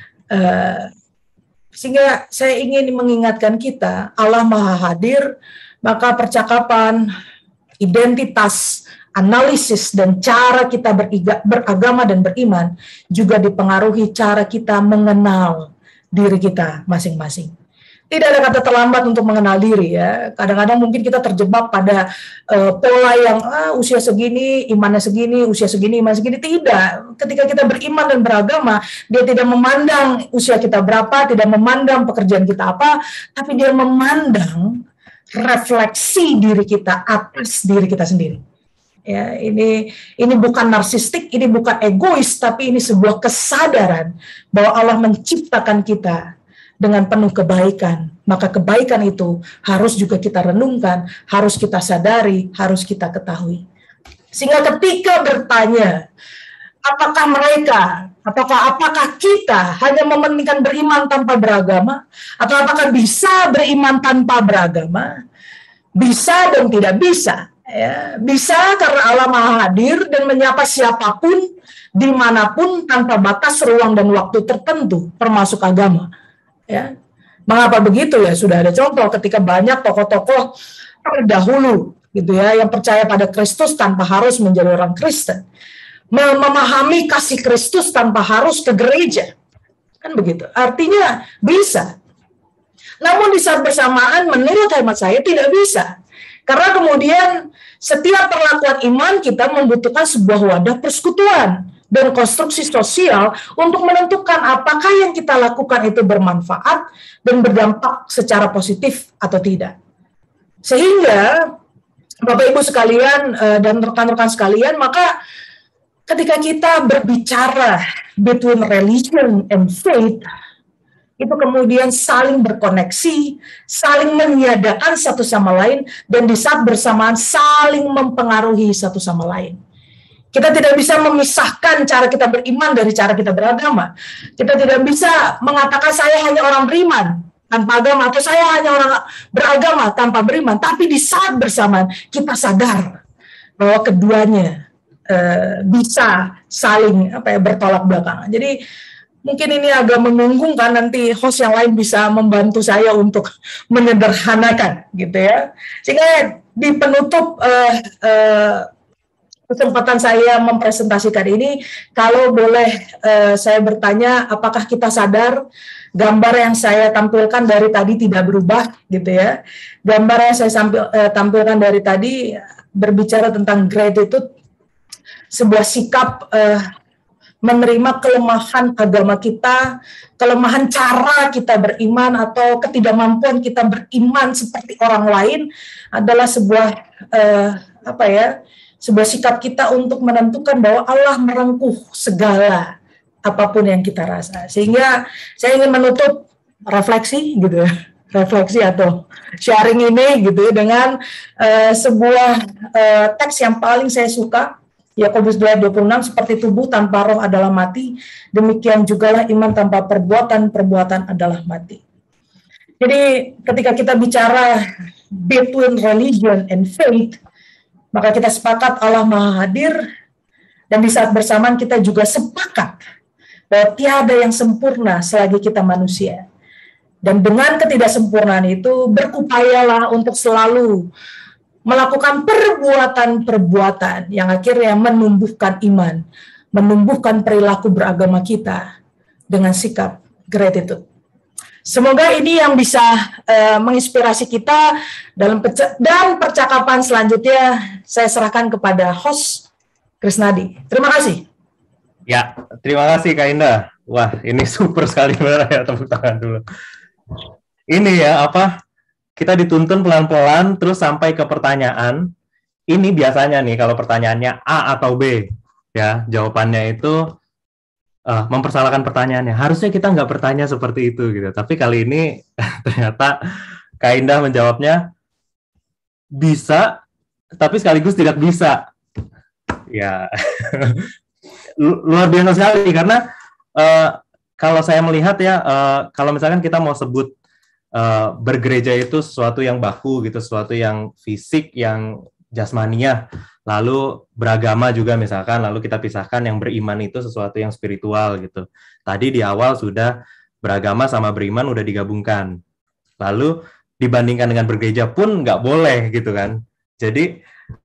Sehingga saya ingin mengingatkan kita, Allah Maha Hadir, maka percakapan, identitas, analisis, dan cara kita beragama dan beriman juga dipengaruhi cara kita mengenal diri kita masing-masing. Tidak ada kata terlambat untuk mengenal diri ya. Kadang-kadang mungkin kita terjebak pada pola yang usia segini, imannya segini, usia segini, iman segini. Tidak. Ketika kita beriman dan beragama, dia tidak memandang usia kita berapa, tidak memandang pekerjaan kita apa, tapi dia memandang refleksi diri kita atas diri kita sendiri. Ya, ini bukan narsistik, ini bukan egois, tapi ini sebuah kesadaran bahwa Allah menciptakan kita dengan penuh kebaikan, maka kebaikan itu harus juga kita renungkan, harus kita sadari, harus kita ketahui. Sehingga ketika bertanya, apakah kita hanya mementingkan beriman tanpa beragama, atau apakah bisa beriman tanpa beragama? Bisa dan tidak bisa. Ya, bisa karena Allah Maha Hadir dan menyapa siapapun, dimanapun, tanpa batas ruang dan waktu tertentu, termasuk agama. Ya, mengapa begitu ya? Sudah ada contoh ketika banyak tokoh-tokoh terdahulu, gitu ya, yang percaya pada Kristus tanpa harus menjadi orang Kristen, memahami kasih Kristus tanpa harus ke gereja, kan begitu. Artinya bisa. Namun di saat bersamaan, menurut hemat saya tidak bisa, karena kemudian setiap perlakuan iman kita membutuhkan sebuah wadah persekutuan dan konstruksi sosial untuk menentukan apakah yang kita lakukan itu bermanfaat dan berdampak secara positif atau tidak. Sehingga Bapak Ibu sekalian dan rekan-rekan sekalian, maka ketika kita berbicara between religion and faith, itu kemudian saling berkoneksi, saling meniadakan satu sama lain, dan di saat bersamaan saling mempengaruhi satu sama lain. Kita tidak bisa memisahkan cara kita beriman dari cara kita beragama. Kita tidak bisa mengatakan saya hanya orang beriman tanpa agama, atau saya hanya orang beragama tanpa beriman. Tapi di saat bersamaan kita sadar bahwa keduanya bisa saling bertolak belakang. Jadi mungkin ini agak membingungkan, nanti host yang lain bisa membantu saya untuk menyederhanakan, gitu ya. Sehingga di penutup kesempatan saya mempresentasikan ini, kalau boleh saya bertanya, apakah kita sadar gambar yang saya tampilkan dari tadi tidak berubah, gitu ya. Gambar yang saya tampilkan dari tadi berbicara tentang gratitude, sebuah sikap menerima kelemahan agama kita, kelemahan cara kita beriman, atau ketidakmampuan kita beriman seperti orang lain, adalah sebuah sebuah sikap kita untuk menentukan bahwa Allah merengkuh segala apapun yang kita rasa. Sehingga saya ingin menutup refleksi, gitu ya, refleksi atau sharing ini, gitu ya, dengan sebuah teks yang paling saya suka, Yakobus 2:26, seperti tubuh tanpa roh adalah mati, demikian jugalah iman tanpa perbuatan, perbuatan adalah mati. Jadi ketika kita bicara between religion and faith, maka kita sepakat Allah Maha Hadir, dan di saat bersamaan kita juga sepakat bahwa tiada yang sempurna selagi kita manusia. Dan dengan ketidaksempurnaan itu, berupayalah untuk selalu melakukan perbuatan-perbuatan yang akhirnya menumbuhkan iman, menumbuhkan perilaku beragama kita dengan sikap gratitude. Semoga ini yang bisa menginspirasi kita dan percakapan selanjutnya saya serahkan kepada host Krisnadi. Terima kasih. Ya, terima kasih Kak Indah. Wah, ini super sekali benar ya, tepuk tangan dulu. Ini ya, kita dituntun pelan-pelan terus sampai ke pertanyaan. Ini biasanya nih kalau pertanyaannya A atau B, ya, jawabannya itu mempersalahkan pertanyaannya. Harusnya kita nggak bertanya seperti itu, gitu. Tapi kali ini ternyata Kak Indah menjawabnya bisa, tapi sekaligus tidak bisa. Ya, luar biasa sekali, karena kalau saya melihat ya, kalau misalkan kita mau sebut bergereja itu sesuatu yang baku gitu, sesuatu yang fisik, yang jasmania, lalu beragama juga misalkan, lalu kita pisahkan yang beriman itu sesuatu yang spiritual gitu. Tadi di awal sudah beragama sama beriman udah digabungkan, lalu dibandingkan dengan bergereja pun nggak boleh gitu kan. Jadi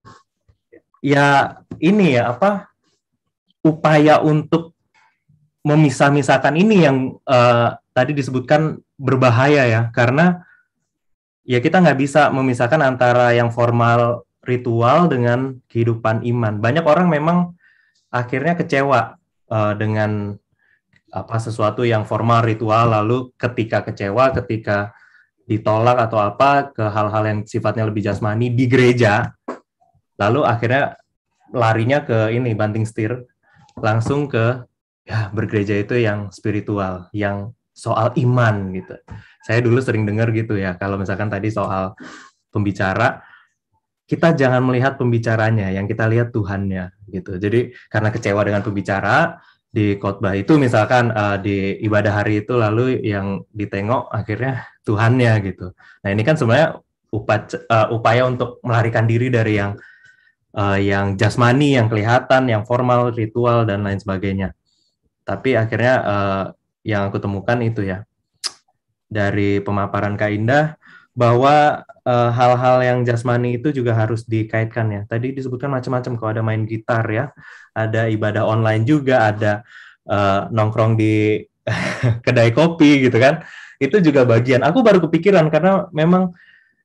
ya ini ya upaya untuk memisah-misahkan ini yang tadi disebutkan berbahaya ya, karena ya kita nggak bisa memisahkan antara yang formal ritual dengan kehidupan iman. Banyak orang memang akhirnya kecewa dengan sesuatu yang formal ritual, lalu ketika kecewa, ketika ditolak atau ke hal-hal yang sifatnya lebih jasmani di gereja, lalu akhirnya larinya ke ini, banting setir, langsung ke ya bergereja itu yang spiritual, yang soal iman gitu. Saya dulu sering dengar gitu ya, kalau misalkan tadi soal pembicara, kita jangan melihat pembicaranya, yang kita lihat Tuhannya gitu. Jadi karena kecewa dengan pembicara di khotbah itu, misalkan di ibadah hari itu, lalu yang ditengok akhirnya Tuhannya gitu. Nah ini kan sebenarnya upaya untuk melarikan diri dari yang jasmani, yang kelihatan, yang formal, ritual dan lain sebagainya. Tapi akhirnya yang aku temukan itu ya, dari pemaparan Kak Indah bahwa hal-hal yang jasmani itu juga harus dikaitkan ya. Tadi disebutkan macam-macam, kalau ada main gitar ya, ada ibadah online juga, ada nongkrong di kedai kopi gitu kan. Itu juga bagian. Aku baru kepikiran karena memang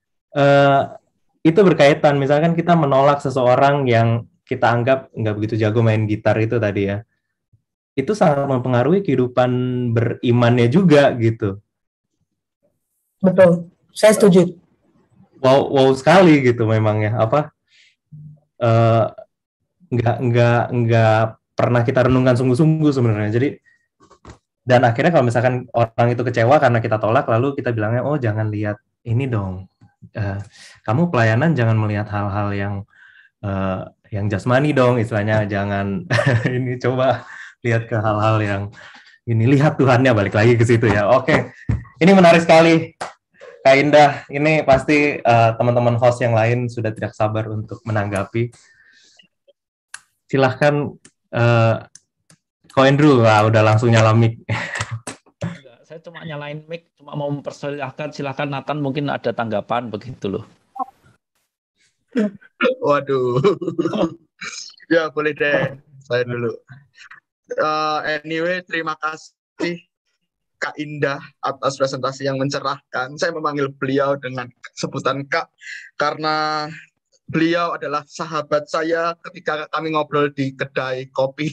itu berkaitan. Misalkan kita menolak seseorang yang kita anggap nggak begitu jago main gitar itu tadi ya. Itu sangat mempengaruhi kehidupan berimannya juga gitu. Betul, saya setuju. Wow sekali gitu memang ya, apa nggak pernah kita renungkan sungguh-sungguh sebenarnya. Jadi dan akhirnya kalau misalkan orang itu kecewa karena kita tolak, lalu kita bilangnya, oh jangan lihat ini dong, kamu pelayanan jangan melihat hal-hal yang jasmani dong, istilahnya jangan ini, coba lihat ke hal-hal yang ini, lihat Tuhannya, balik lagi ke situ ya. Oke, ini menarik sekali. Kak Indah, ini pasti teman-teman host yang lain sudah tidak sabar untuk menanggapi. Silahkan, Ko Andrew, udah langsung nyala mic. Saya cuma nyalain mic, cuma mau mempersilahkan, silahkan Nathan, mungkin ada tanggapan begitu loh. Waduh, ya boleh deh, saya dulu. Anyway, terima kasih Kak Indah atas presentasi yang mencerahkan. Saya memanggil beliau dengan sebutan Kak karena beliau adalah sahabat saya ketika kami ngobrol di kedai kopi.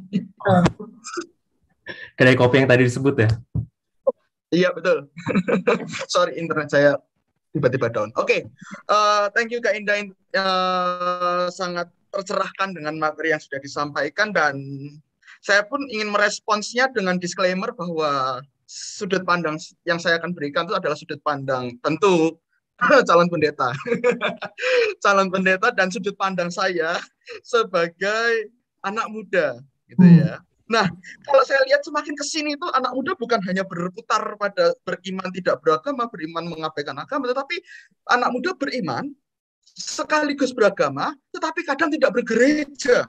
Kedai kopi yang tadi disebut ya? Iya, betul. Sorry, internet saya tiba-tiba down. Oke, thank you Kak Indah. Sangat tercerahkan dengan materi yang sudah disampaikan, dan saya pun ingin meresponsnya dengan disclaimer bahwa sudut pandang yang saya akan berikan itu adalah sudut pandang tentu calon pendeta. Calon pendeta dan sudut pandang saya sebagai anak muda gitu ya. Nah, kalau saya lihat semakin kesini itu anak muda bukan hanya berputar pada beriman tidak beragama, beriman mengabaikan agama, tetapi anak muda beriman sekaligus beragama, tetapi kadang tidak bergereja.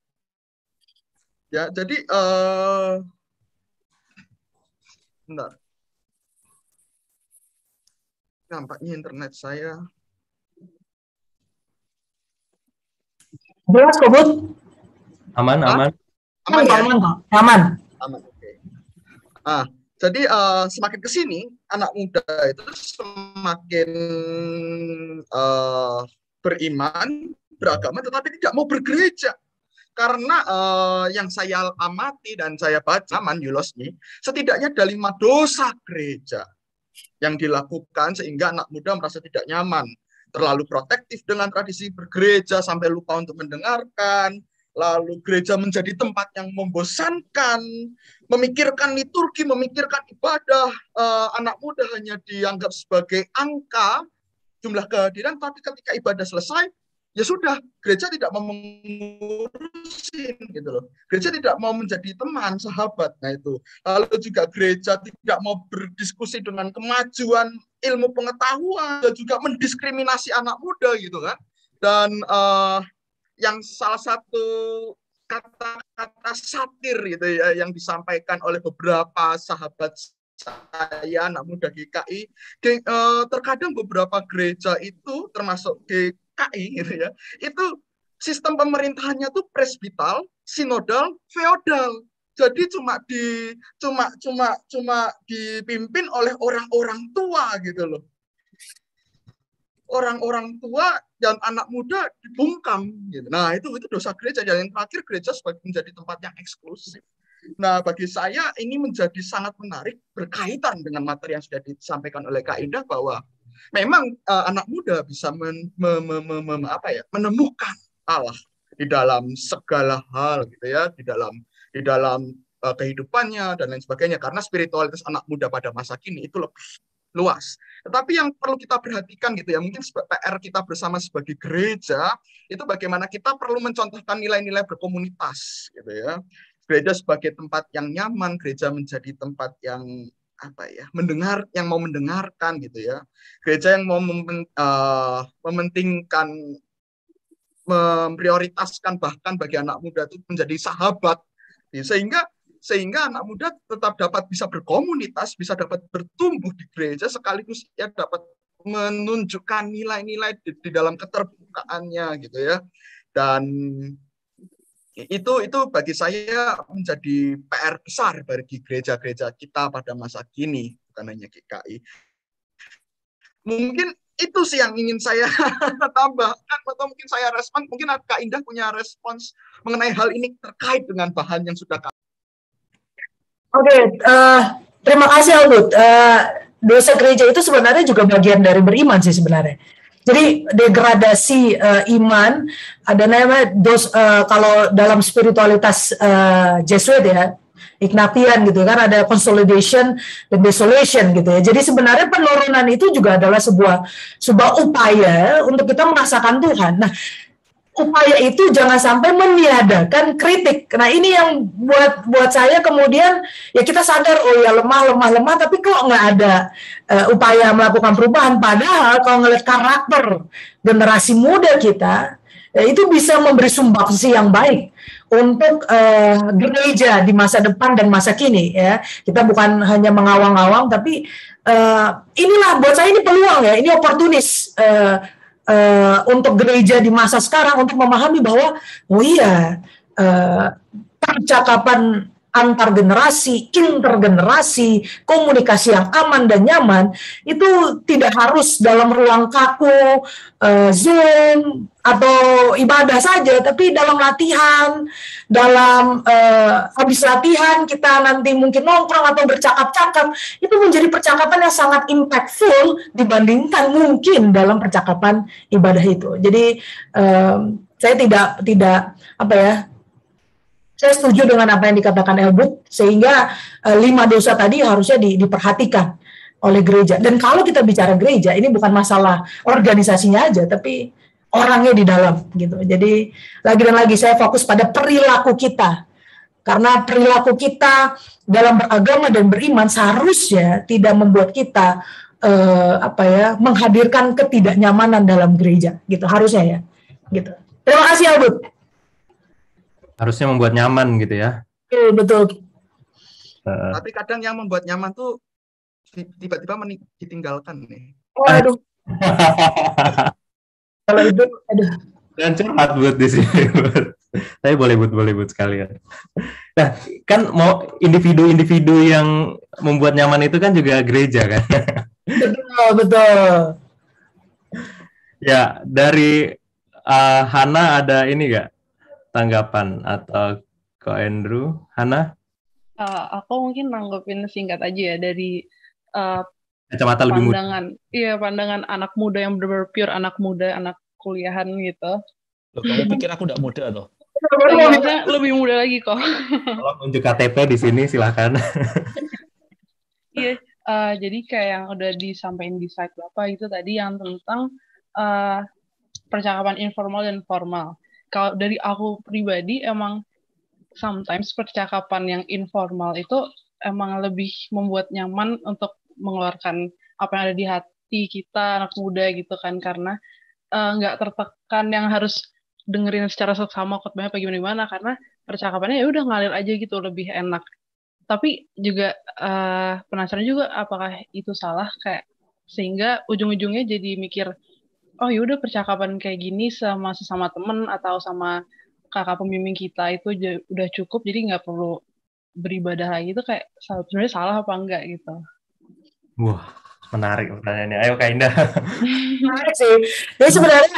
Ya, jadi bentar. Nampaknya internet saya. Jelas kok, Bud? Aman. Aman. Oke. Jadi semakin kesini anak muda itu semakin beriman, beragama, tetapi tidak mau bergereja. Karena yang saya amati dan saya baca Yulos ini, setidaknya ada 5 dosa gereja yang dilakukan sehingga anak muda merasa tidak nyaman, terlalu protektif dengan tradisi bergereja sampai lupa untuk mendengarkan, lalu gereja menjadi tempat yang membosankan, memikirkan liturgi, memikirkan ibadah, anak muda hanya dianggap sebagai angka jumlah kehadiran, tapi ketika ibadah selesai, ya sudah, gereja tidak mau mengurusin gitu loh. Gereja tidak mau menjadi teman, sahabat. Nah itu. Lalu juga gereja tidak mau berdiskusi dengan kemajuan ilmu pengetahuan, dan juga mendiskriminasi anak muda gitu kan. Dan yang salah satu kata-kata satir gitu ya yang disampaikan oleh beberapa sahabat saya anak muda GKI, terkadang beberapa gereja itu termasuk GKI gitu ya, itu sistem pemerintahannya tuh presbital, sinodal, feodal. Jadi cuma dipimpin oleh orang-orang tua gitu loh. Orang-orang tua dan anak muda dibungkam gitu. Nah, itu dosa gereja. Dan yang terakhir, gereja sebagai menjadi tempat yang eksklusif. Nah, bagi saya ini menjadi sangat menarik berkaitan dengan materi yang sudah disampaikan oleh Kak Indah, bahwa memang anak muda bisa menemukan Allah di dalam segala hal gitu ya, di dalam kehidupannya dan lain sebagainya, karena spiritualitas anak muda pada masa kini itu lebih luas. Tetapi yang perlu kita perhatikan gitu ya, mungkin PR kita bersama sebagai gereja itu bagaimana kita perlu mencontohkan nilai-nilai berkomunitas gitu ya. Gereja sebagai tempat yang nyaman, gereja menjadi tempat yang mendengar, yang mau mendengarkan gitu ya. Gereja yang mau mementingkan, memprioritaskan bahkan bagi anak muda itu menjadi sahabat. Sehingga anak muda tetap dapat bisa berkomunitas, bisa dapat bertumbuh di gereja, sekaligus ia dapat menunjukkan nilai-nilai di dalam keterbukaannya gitu ya. Dan itu bagi saya menjadi PR besar bagi gereja-gereja kita pada masa kini, bukan hanya GKI. Mungkin itu sih yang ingin saya tambahkan, atau mungkin saya respon. Mungkin Kak Indah punya respons mengenai hal ini terkait dengan bahan yang sudah Oke, terima kasih Albut. Dosa gereja itu sebenarnya juga bagian dari beriman sih sebenarnya. Jadi degradasi iman ada namanya kalau dalam spiritualitas Jesuit ya, Ignatian gitu kan, ada consolidation dan desolation gitu ya. Jadi sebenarnya penurunan itu juga adalah sebuah upaya untuk kita merasakan Tuhan. Nah, upaya itu jangan sampai meniadakan kritik. Nah, ini yang buat saya kemudian ya kita sadar, oh ya lemah, tapi kok nggak ada upaya melakukan perubahan. Padahal kalau ngelihat karakter generasi muda kita, ya, itu bisa memberi sumbangsi yang baik untuk gereja di masa depan dan masa kini. Ya, kita bukan hanya mengawang-awang, tapi inilah buat saya ini peluang ya, ini oportunis. Untuk gereja di masa sekarang untuk memahami bahwa oh iya, percakapan antar generasi, intergenerasi, komunikasi yang aman dan nyaman itu tidak harus dalam ruang kaku, Zoom atau ibadah saja, tapi dalam latihan, dalam habis latihan kita nanti mungkin nongkrong atau bercakap-cakap, itu menjadi percakapan yang sangat impactful dibandingkan mungkin dalam percakapan ibadah itu. Jadi saya tidak apa ya, saya setuju dengan apa yang dikatakan Elbut, sehingga 5 dosa tadi harusnya diperhatikan oleh gereja. Dan kalau kita bicara gereja, ini bukan masalah organisasinya aja, tapi orangnya di dalam gitu. Jadi lagi dan lagi saya fokus pada perilaku kita, karena perilaku kita dalam beragama dan beriman seharusnya tidak membuat kita menghadirkan ketidaknyamanan dalam gereja gitu, harusnya ya gitu. Terima kasih Albut. Harusnya membuat nyaman gitu ya. Betul. Tapi kadang yang membuat nyaman tuh tiba-tiba ditinggalkan nih. Aduh. Kalau itu, aduh. Dan curhat buat di sini. Tapi boleh buat sekalian. Nah, kan mau individu yang membuat nyaman itu kan juga gereja kan. Betul. Ya, dari Hana ada ini nggak? Tanggapan atau Ko Andrew, Hana? Aku mungkin nanggepin singkat aja ya dari kacamata lebih muda. Pandangan anak muda yang benar-benar pure anak muda, anak kuliahan gitu. Loh, kamu pikir aku udah muda toh? Lebih muda lagi kok. Kalau unjuk KTP di sini silakan. Iya, jadi kayak yang udah disampaikan di slide Bapak itu tadi yang tentang percakapan informal dan formal. Kalau dari aku pribadi emang sometimes percakapan yang informal itu emang lebih membuat nyaman untuk mengeluarkan apa yang ada di hati kita anak muda gitu kan, karena nggak tertekan yang harus dengerin secara seksama khotbahnya apa gimana, karena percakapannya ya udah ngalir aja gitu, lebih enak. Tapi juga penasaran juga apakah itu salah, kayak sehingga ujung-ujungnya jadi mikir, oh yaudah percakapan kayak gini sama sesama temen atau sama kakak pembimbing kita itu udah cukup, jadi nggak perlu beribadah lagi. Itu kayak sebenarnya salah apa enggak gitu. Wah, menarik pertanyaannya. Ayo Kak Indah. Menarik sih. Jadi sebenarnya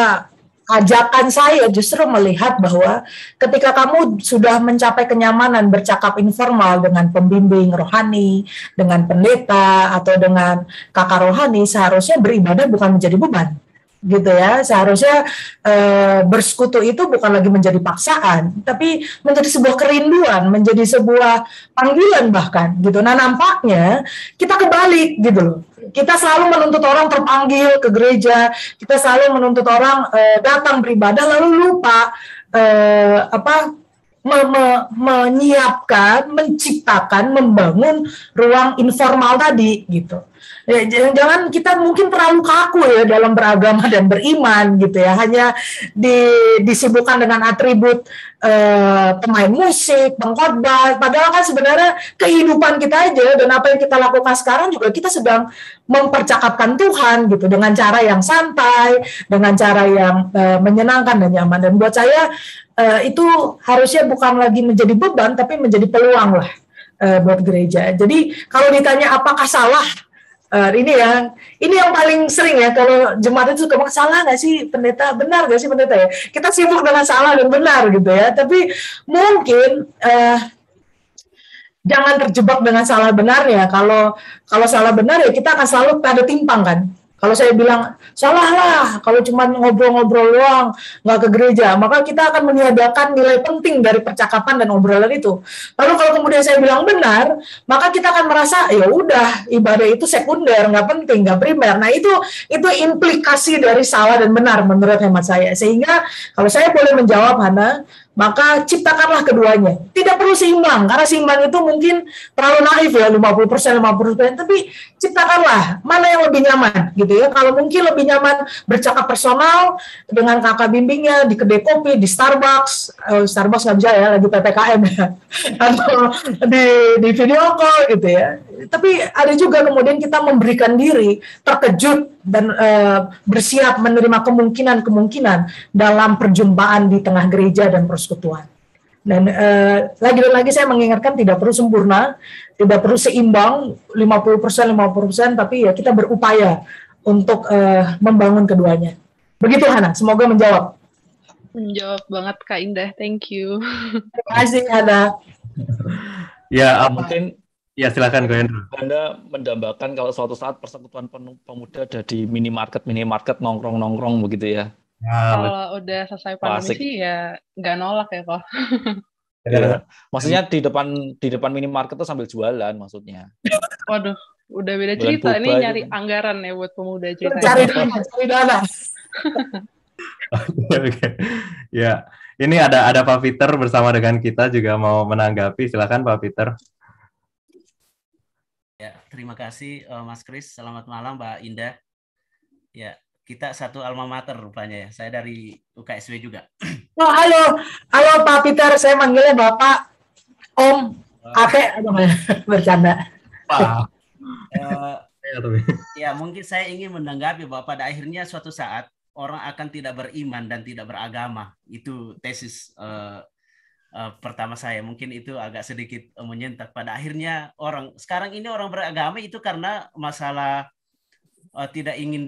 ajakan saya justru melihat bahwa ketika kamu sudah mencapai kenyamanan bercakap informal dengan pembimbing rohani, dengan pendeta atau dengan kakak rohani, seharusnya beribadah bukan menjadi beban. Gitu ya, seharusnya bersekutu itu bukan lagi menjadi paksaan, tapi menjadi sebuah kerinduan, menjadi sebuah panggilan bahkan gitu. Nah, nampaknya kita kebalik gitu loh. Kita selalu menuntut orang terpanggil ke gereja, kita selalu menuntut orang datang beribadah, lalu lupa menyiapkan, menciptakan, membangun ruang informal tadi gitu. Ya, jangan kita mungkin terlalu kaku ya dalam beragama dan beriman gitu ya, hanya disibukkan dengan atribut pemain musik, pengkhotbah, padahal kan sebenarnya kehidupan kita aja dan apa yang kita lakukan sekarang juga kita sedang mempercakapkan Tuhan gitu dengan cara yang santai, dengan cara yang menyenangkan dan nyaman. Dan buat saya itu harusnya bukan lagi menjadi beban tapi menjadi peluang lah buat gereja. Jadi kalau ditanya apakah salah, ini yang paling sering ya kalau jemaat itu suka bilang, salah nggak sih pendeta, benar nggak sih pendeta ya? Kita sibuk dengan salah dan benar gitu ya. Tapi mungkin jangan terjebak dengan salah benarnya. Kalau salah benar ya kita akan selalu ada timpang kan. Kalau saya bilang salah lah, kalau cuma ngobrol-ngobrol doang, nggak ke gereja, maka kita akan meniadakan nilai penting dari percakapan dan obrolan itu. Lalu kalau kemudian saya bilang benar, maka kita akan merasa ya udah ibadah itu sekunder, nggak penting, nggak primer. Nah itu implikasi dari salah dan benar menurut hemat saya. Sehingga kalau saya boleh menjawab Hana, maka ciptakanlah keduanya. Tidak perlu seimbang, karena seimbang itu mungkin terlalu naif ya, 50%, tapi ciptakanlah mana yang lebih nyaman gitu ya. Kalau mungkin lebih nyaman bercakap personal dengan kakak bimbingnya di kedai kopi, di Starbucks nggak bisa ya, lagi PPKM ya, atau di video call gitu ya. Tapi ada juga kemudian kita memberikan diri terkejut dan bersiap menerima kemungkinan dalam perjumpaan di tengah gereja dan persekutuan. Dan lagi saya mengingatkan tidak perlu sempurna, tidak perlu seimbang 50%, tapi ya kita berupaya untuk membangun keduanya. Begitu Hana, semoga menjawab. Menjawab banget Kak Indah, thank you. Terima kasih Hana. Ya, mungkin ya silakan Ko Hendro. Anda mendambakan kalau suatu saat persekutuan pemuda ada di minimarket nongkrong begitu ya. Kalau udah selesai pandemi sih ya nggak nolak ya kok. Ya. Maksudnya di depan minimarket tuh sambil jualan maksudnya. Waduh, udah beda cerita. Ini nyari anggaran ya buat pemuda cerita. Cari dana. Oke. Ya, ini ada Pak Peter bersama dengan kita juga mau menanggapi. Silakan Pak Peter. Ya, terima kasih Mas Kris. Selamat malam Mbak Indah. Ya, kita satu alma mater rupanya ya. Saya dari UKSW juga. Oh, halo Pak Peter. Saya manggilnya Bapak Om Ate. Bercanda. Ya, mungkin saya ingin menanggapi bahwa pada akhirnya suatu saat orang akan tidak beriman dan tidak beragama. Itu tesis pertama saya. Mungkin itu agak sedikit menyentak. Pada akhirnya sekarang ini orang beragama itu karena masalah tidak ingin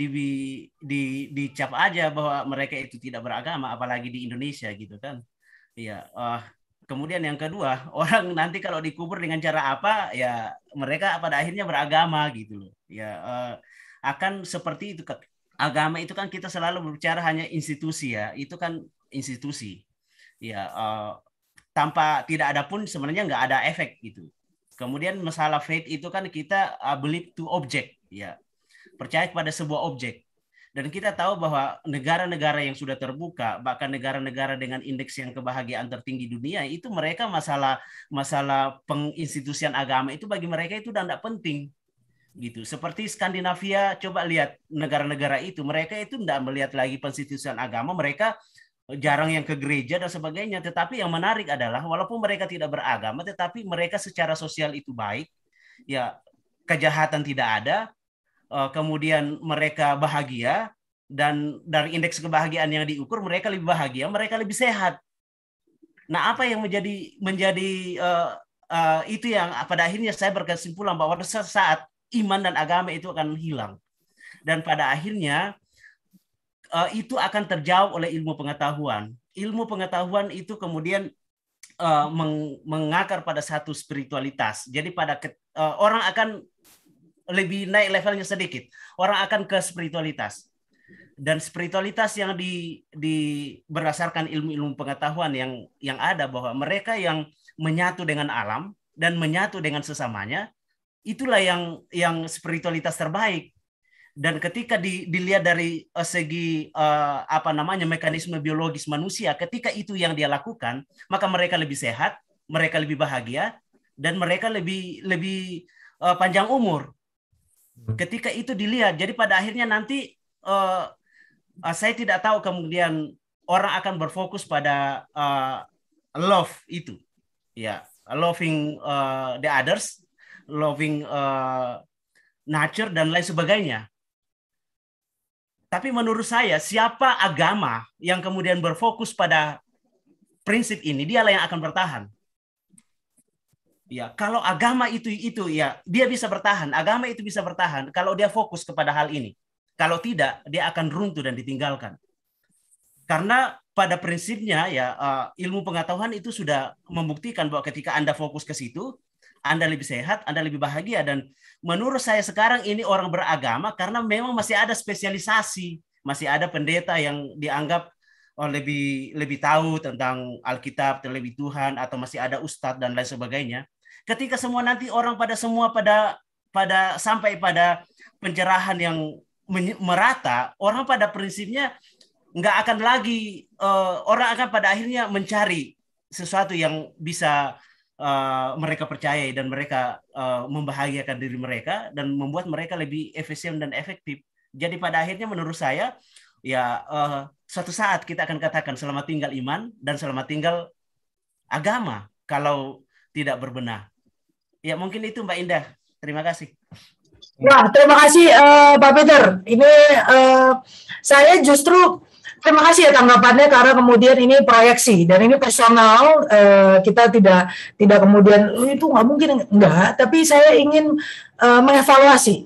dicap aja bahwa mereka itu tidak beragama, apalagi di Indonesia gitu kan. Iya. Kemudian yang kedua, orang nanti kalau dikubur dengan cara apa, ya mereka pada akhirnya beragama gitu loh. Ya akan seperti itu. Agama itu kan kita selalu berbicara hanya institusi ya. Itu kan institusi. Ya. Tanpa tidak ada pun sebenarnya nggak ada efek gitu. Kemudian masalah faith itu kan kita believe to object, ya, percaya kepada sebuah objek. Dan kita tahu bahwa negara-negara yang sudah terbuka, bahkan negara-negara dengan indeks yang kebahagiaan tertinggi dunia itu mereka masalah penginstitusian agama itu bagi mereka itu tidak penting, gitu. Seperti Skandinavia, coba lihat negara-negara itu, mereka itu tidak melihat lagi penginstitusian agama, mereka jarang yang ke gereja dan sebagainya. Tetapi yang menarik adalah walaupun mereka tidak beragama, tetapi mereka secara sosial itu baik, ya, kejahatan tidak ada, kemudian mereka bahagia, dan dari indeks kebahagiaan yang diukur mereka lebih bahagia, mereka lebih sehat. Nah, apa yang menjadi itu yang pada akhirnya saya berkesimpulan bahwa saat iman dan agama itu akan hilang, dan pada akhirnya itu akan terjawab oleh ilmu pengetahuan. Ilmu pengetahuan itu kemudian mengakar pada satu spiritualitas. Jadi orang akan lebih naik levelnya sedikit. Orang akan ke spiritualitas. Dan spiritualitas yang berdasarkan ilmu-ilmu pengetahuan yang ada, bahwa mereka yang menyatu dengan alam dan menyatu dengan sesamanya, itulah yang spiritualitas terbaik. Dan ketika dilihat dari segi mekanisme biologis manusia, ketika itu yang dia lakukan, maka mereka lebih sehat, mereka lebih bahagia, dan mereka lebih panjang umur. Ketika itu dilihat, jadi pada akhirnya nanti saya tidak tahu kemudian orang akan berfokus pada love itu, ya, loving the others, loving nature dan lain sebagainya. Tapi menurut saya, siapa agama yang kemudian berfokus pada prinsip ini, dialah yang akan bertahan. Ya, kalau agama itu ya, dia bisa bertahan. Agama itu bisa bertahan kalau dia fokus kepada hal ini. Kalau tidak, dia akan runtuh dan ditinggalkan. Karena pada prinsipnya ya, ilmu pengetahuan itu sudah membuktikan bahwa ketika Anda fokus ke situ, Anda lebih sehat, Anda lebih bahagia. Dan menurut saya sekarang ini orang beragama karena memang masih ada spesialisasi, masih ada pendeta yang dianggap lebih tahu tentang Alkitab, lebih Tuhan, atau masih ada ustadz dan lain sebagainya. Ketika semua nanti orang pada sampai pada pencerahan yang merata, orang pada prinsipnya nggak akan lagi, orang akan pada akhirnya mencari sesuatu yang bisa mereka percayai dan mereka membahagiakan diri mereka dan membuat mereka lebih efisien dan efektif. Jadi pada akhirnya menurut saya ya, suatu saat kita akan katakan selamat tinggal iman dan selamat tinggal agama kalau tidak berbenah. Ya mungkin itu Mbak Indah. Terima kasih. Wah, terima kasih Pak Peter. Ini saya justru terima kasih ya tanggapannya, karena kemudian ini proyeksi dan ini personal. Kita tidak kemudian itu nggak mungkin, enggak. Tapi saya ingin mengevaluasi.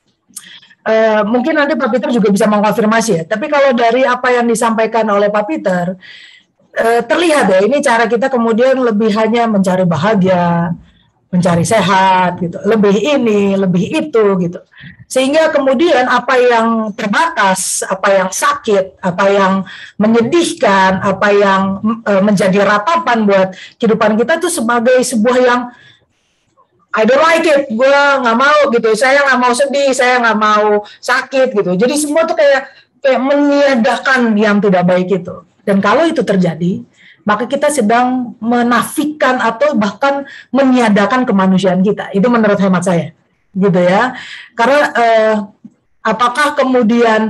Mungkin nanti Pak Peter juga bisa mengkonfirmasi ya. Tapi kalau dari apa yang disampaikan oleh Pak Peter, terlihat ya ini cara kita kemudian lebih hanya mencari bahagia, mencari sehat gitu, lebih ini, lebih itu gitu. Sehingga kemudian apa yang terbatas, apa yang sakit, apa yang menyedihkan, apa yang menjadi ratapan buat kehidupan kita itu sebagai sebuah yang I don't like it, gue nggak mau gitu, saya nggak mau sedih, saya nggak mau sakit gitu. Jadi semua tuh kayak meniadakan yang tidak baik itu. Dan kalau itu terjadi, maka kita sedang menafikan atau bahkan meniadakan kemanusiaan kita. Itu menurut hemat saya, gitu ya. Karena apakah kemudian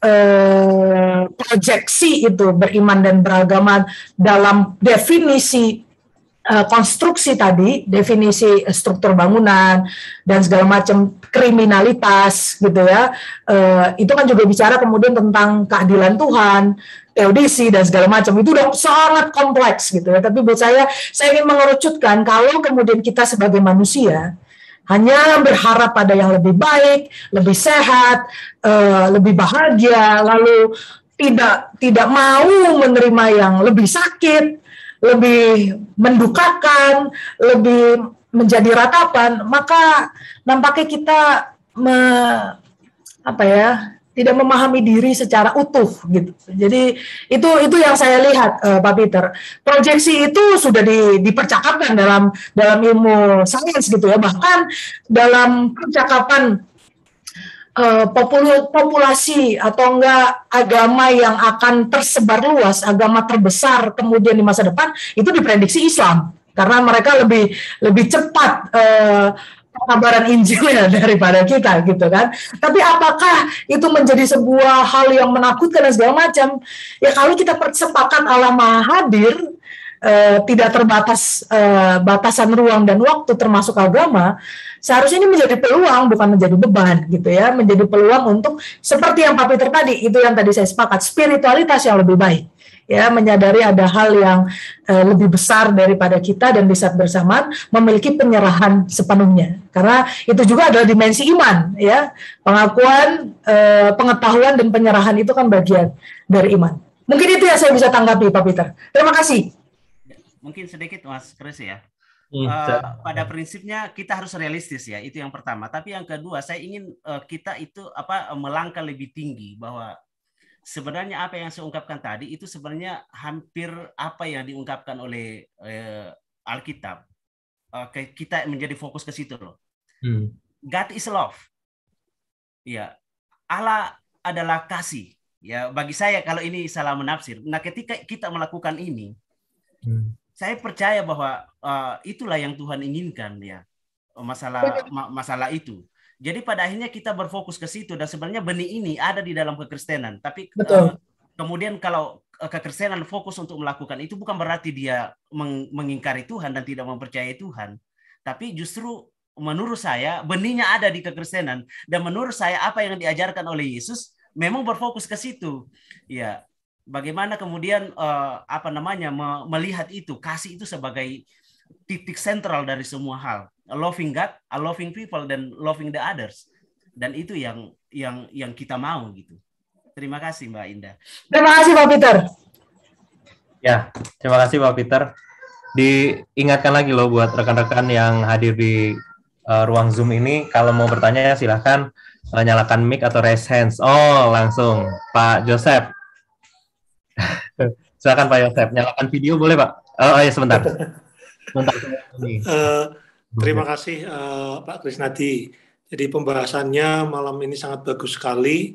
proyeksi itu beriman dan beragama dalam definisi konstruksi tadi, definisi struktur bangunan dan segala macam kriminalitas gitu ya, itu kan juga bicara kemudian tentang keadilan Tuhan, teodisi dan segala macam, itu udah sangat kompleks gitu ya. Tapi buat saya ingin mengerucutkan kalau kemudian kita sebagai manusia hanya berharap pada yang lebih baik, lebih sehat, lebih bahagia, lalu tidak mau menerima yang lebih sakit, lebih mendukakan, lebih menjadi ratapan, maka nampaknya kita tidak memahami diri secara utuh gitu. Jadi itu yang saya lihat Pak Peter. Proyeksi itu sudah dipercakapkan dalam ilmu sains gitu ya. Bahkan dalam percakapan populasi atau enggak agama yang akan tersebar luas, agama terbesar kemudian di masa depan itu diprediksi Islam, karena mereka lebih cepat pengabaran Injilnya daripada kita gitu kan. Tapi apakah itu menjadi sebuah hal yang menakutkan dan segala macam? Ya kalau kita sepakat Allah Maha Hadir, tidak terbatas batasan ruang dan waktu termasuk agama, seharusnya ini menjadi peluang bukan menjadi beban gitu ya, menjadi peluang untuk seperti yang Pak Peter tadi, itu yang tadi saya sepakat, spiritualitas yang lebih baik ya, menyadari ada hal yang lebih besar daripada kita dan di saat bersamaan memiliki penyerahan sepenuhnya, karena itu juga adalah dimensi iman ya, pengakuan, pengetahuan dan penyerahan itu kan bagian dari iman. Mungkin itu yang saya bisa tanggapi Pak Peter. Terima kasih. Mungkin sedikit Mas Chris ya. Pada prinsipnya kita harus realistis ya, itu yang pertama. Tapi yang kedua, saya ingin kita itu melangkah lebih tinggi, bahwa sebenarnya apa yang saya ungkapkan tadi itu sebenarnya hampir apa yang diungkapkan oleh Alkitab. Kita menjadi fokus ke situ loh. God is love. Ya, Allah adalah kasih. Ya, bagi saya kalau ini salah menafsir. Nah, ketika kita melakukan ini, saya percaya bahwa itulah yang Tuhan inginkan ya, masalah itu. Jadi pada akhirnya kita berfokus ke situ, dan sebenarnya benih ini ada di dalam kekristenan. Tapi kemudian kalau kekristenan fokus untuk melakukan itu bukan berarti dia mengingkari Tuhan dan tidak mempercayai Tuhan. Tapi justru menurut saya benihnya ada di kekristenan, dan menurut saya apa yang diajarkan oleh Yesus memang berfokus ke situ. Ya, bagaimana kemudian melihat itu, kasih itu sebagai titik sentral dari semua hal. Loving God, loving people, dan loving the others. Dan itu yang kita mau gitu. Terima kasih Mbak Indah. Terima kasih Pak Peter. Ya, terima kasih Pak Peter. Diingatkan lagi loh buat rekan-rekan yang hadir di ruang Zoom ini, kalau mau bertanya silahkan nyalakan mic atau raise hands. Oh, langsung Pak Joseph. Silakan Pak Joseph, nyalakan video boleh Pak? Oh ya sebentar. Terima kasih Pak Krisnadi. Jadi pembahasannya malam ini sangat bagus sekali.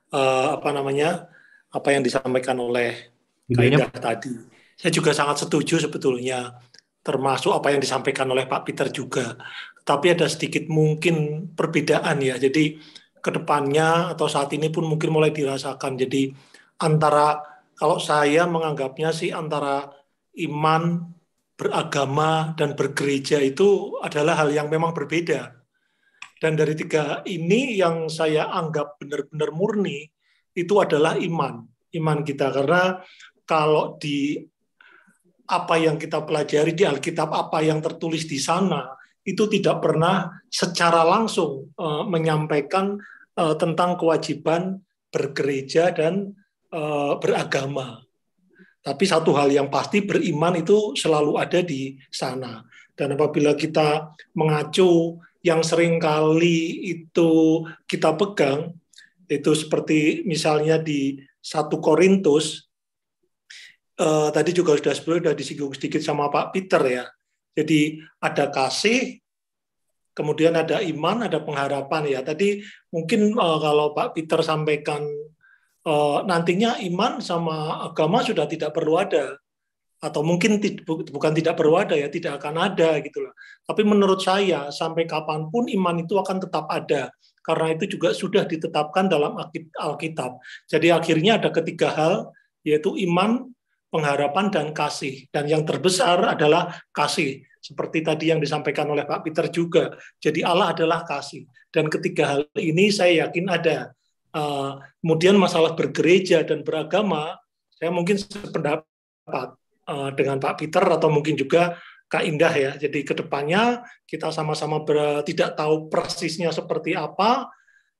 Apa yang disampaikan oleh Kak Indah tadi. Saya juga sangat setuju sebetulnya, termasuk apa yang disampaikan oleh Pak Peter juga. Tapi ada sedikit mungkin perbedaan ya. Jadi kedepannya atau saat ini pun mungkin mulai dirasakan. Jadi kalau saya menganggapnya sih antara iman, beragama, dan bergereja itu adalah hal yang memang berbeda. Dan dari tiga ini yang saya anggap benar-benar murni itu adalah iman kita. Karena kalau di apa yang kita pelajari di Alkitab, apa yang tertulis di sana, itu tidak pernah secara langsung menyampaikan tentang kewajiban bergereja dan beragama. Tapi satu hal yang pasti, beriman itu selalu ada di sana. Dan apabila kita mengacu yang seringkali itu kita pegang, itu seperti misalnya di 1 Korintus, tadi juga sudah disinggung sedikit sama Pak Peter ya. Jadi ada kasih, kemudian ada iman, ada pengharapan ya. Tadi mungkin kalau Pak Peter sampaikan nantinya iman sama agama sudah tidak perlu ada, atau mungkin bukan tidak perlu ada ya, tidak akan ada gitu loh. Tapi menurut saya sampai kapanpun iman itu akan tetap ada, karena itu juga sudah ditetapkan dalam Alkitab. Jadi akhirnya ada ketiga hal, yaitu iman, pengharapan, dan kasih. Dan yang terbesar adalah kasih. Seperti tadi yang disampaikan oleh Pak Peter juga. Jadi Allah adalah kasih. Dan ketiga hal ini saya yakin ada. Kemudian masalah bergereja dan beragama, saya mungkin sependapat dengan Pak Peter atau mungkin juga Kak Indah ya. Jadi kedepannya kita sama-sama tidak tahu persisnya seperti apa.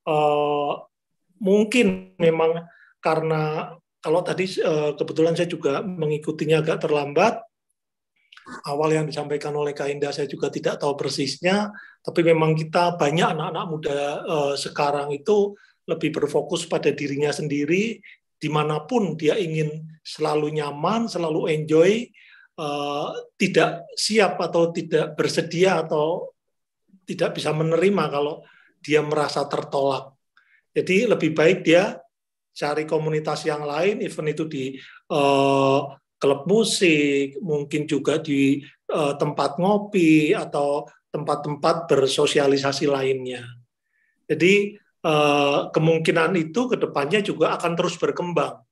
Mungkin memang karena kalau tadi kebetulan saya juga mengikutinya agak terlambat. Awal yang disampaikan oleh Kak Indah saya juga tidak tahu persisnya. Tapi memang kita banyak anak-anak muda sekarang itu lebih berfokus pada dirinya sendiri, dimanapun dia ingin selalu nyaman, selalu enjoy, tidak siap atau tidak bersedia atau tidak bisa menerima kalau dia merasa tertolak. Jadi lebih baik dia cari komunitas yang lain, even itu di klub musik, mungkin juga di tempat ngopi atau tempat-tempat bersosialisasi lainnya. Jadi kemungkinan itu ke depannya juga akan terus berkembang.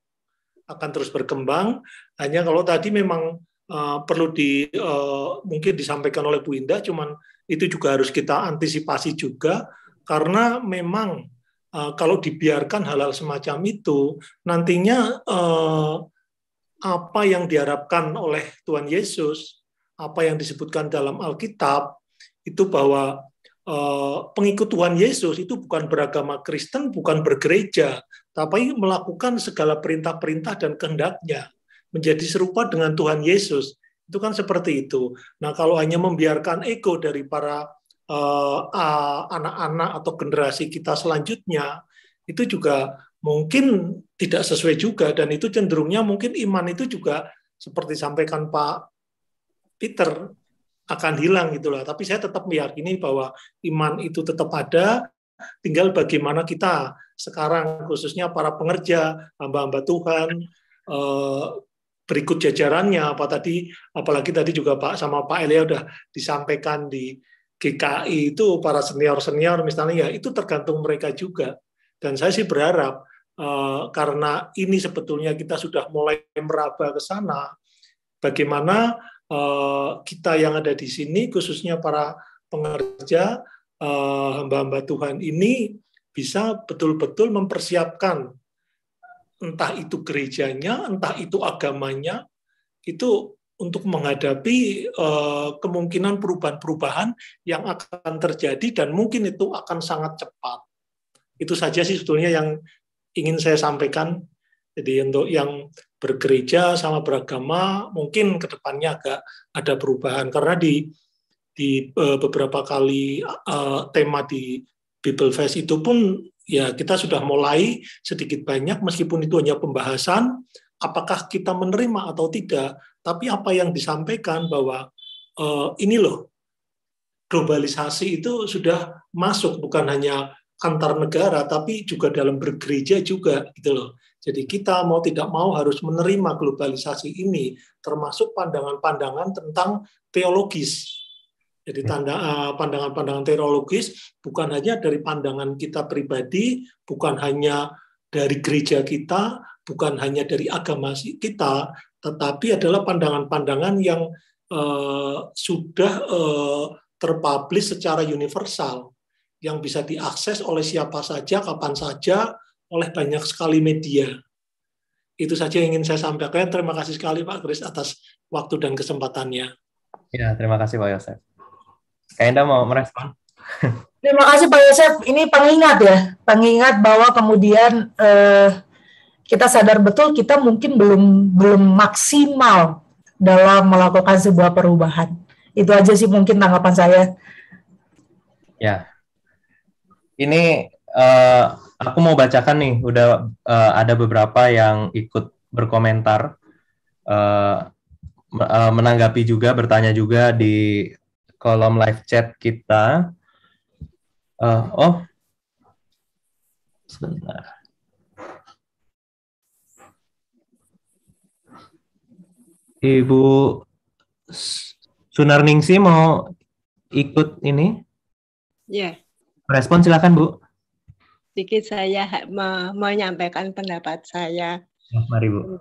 Hanya kalau tadi memang perlu mungkin disampaikan oleh Bu Indah, cuman itu juga harus kita antisipasi juga, karena memang kalau dibiarkan hal-hal semacam itu, nantinya apa yang diharapkan oleh Tuhan Yesus, apa yang disebutkan dalam Alkitab, itu bahwa pengikut Tuhan Yesus itu bukan beragama Kristen, bukan bergereja, tapi melakukan segala perintah-perintah dan kehendaknya, menjadi serupa dengan Tuhan Yesus. Itu kan seperti itu. Nah, kalau hanya membiarkan ego dari para anak-anak atau generasi kita selanjutnya, itu juga mungkin tidak sesuai juga, dan itu cenderungnya mungkin iman itu juga seperti sampaikan Pak Peter, akan hilang gitulah. Tapi saya tetap meyakini bahwa iman itu tetap ada, tinggal bagaimana kita sekarang, khususnya para pengerja, hamba-hamba Tuhan, berikut jajarannya, apalagi tadi juga Pak sama Pak Elia udah disampaikan di GKI itu para senior-senior misalnya, ya itu tergantung mereka juga. Dan saya sih berharap karena ini sebetulnya kita sudah mulai meraba ke sana, bagaimana kita yang ada di sini, khususnya para pengerja, hamba-hamba Tuhan ini bisa betul-betul mempersiapkan entah itu gerejanya, entah itu agamanya, itu untuk menghadapi kemungkinan perubahan-perubahan yang akan terjadi dan mungkin itu akan sangat cepat. Itu saja sih sebetulnya yang ingin saya sampaikan. Jadi untuk yang bergereja sama beragama mungkin ke depannya agak ada perubahan, karena di beberapa kali tema di Bible Fest itu pun ya kita sudah mulai sedikit banyak, meskipun itu hanya pembahasan apakah kita menerima atau tidak, tapi apa yang disampaikan bahwa ini loh, globalisasi itu sudah masuk bukan hanya antar negara, tapi juga dalam bergereja juga, gitu loh. Jadi kita mau tidak mau harus menerima globalisasi ini, termasuk pandangan-pandangan tentang teologis. Jadi pandangan-pandangan teologis bukan hanya dari pandangan kita pribadi, bukan hanya dari gereja kita, bukan hanya dari agama kita, tetapi adalah pandangan-pandangan yang sudah terpublish secara universal, yang bisa diakses oleh siapa saja, kapan saja, oleh banyak sekali media. Itu saja yang ingin saya sampaikan. Terima kasih sekali Pak Kris atas waktu dan kesempatannya. Ya, terima kasih Pak Yosef. Kak Indah mau merespon? Terima kasih Pak Yosef. Ini pengingat ya, pengingat bahwa kemudian kita sadar betul kita mungkin belum maksimal dalam melakukan sebuah perubahan. Itu aja sih mungkin tanggapan saya. Ya. Ini aku mau bacakan nih, udah ada beberapa yang ikut berkomentar, menanggapi juga, bertanya juga di kolom live chat kita. Sebentar. Ibu Sunarningsi mau ikut ini? Ya. Respon silakan Bu. Sedikit saya mau menyampaikan pendapat saya. Mari Bu.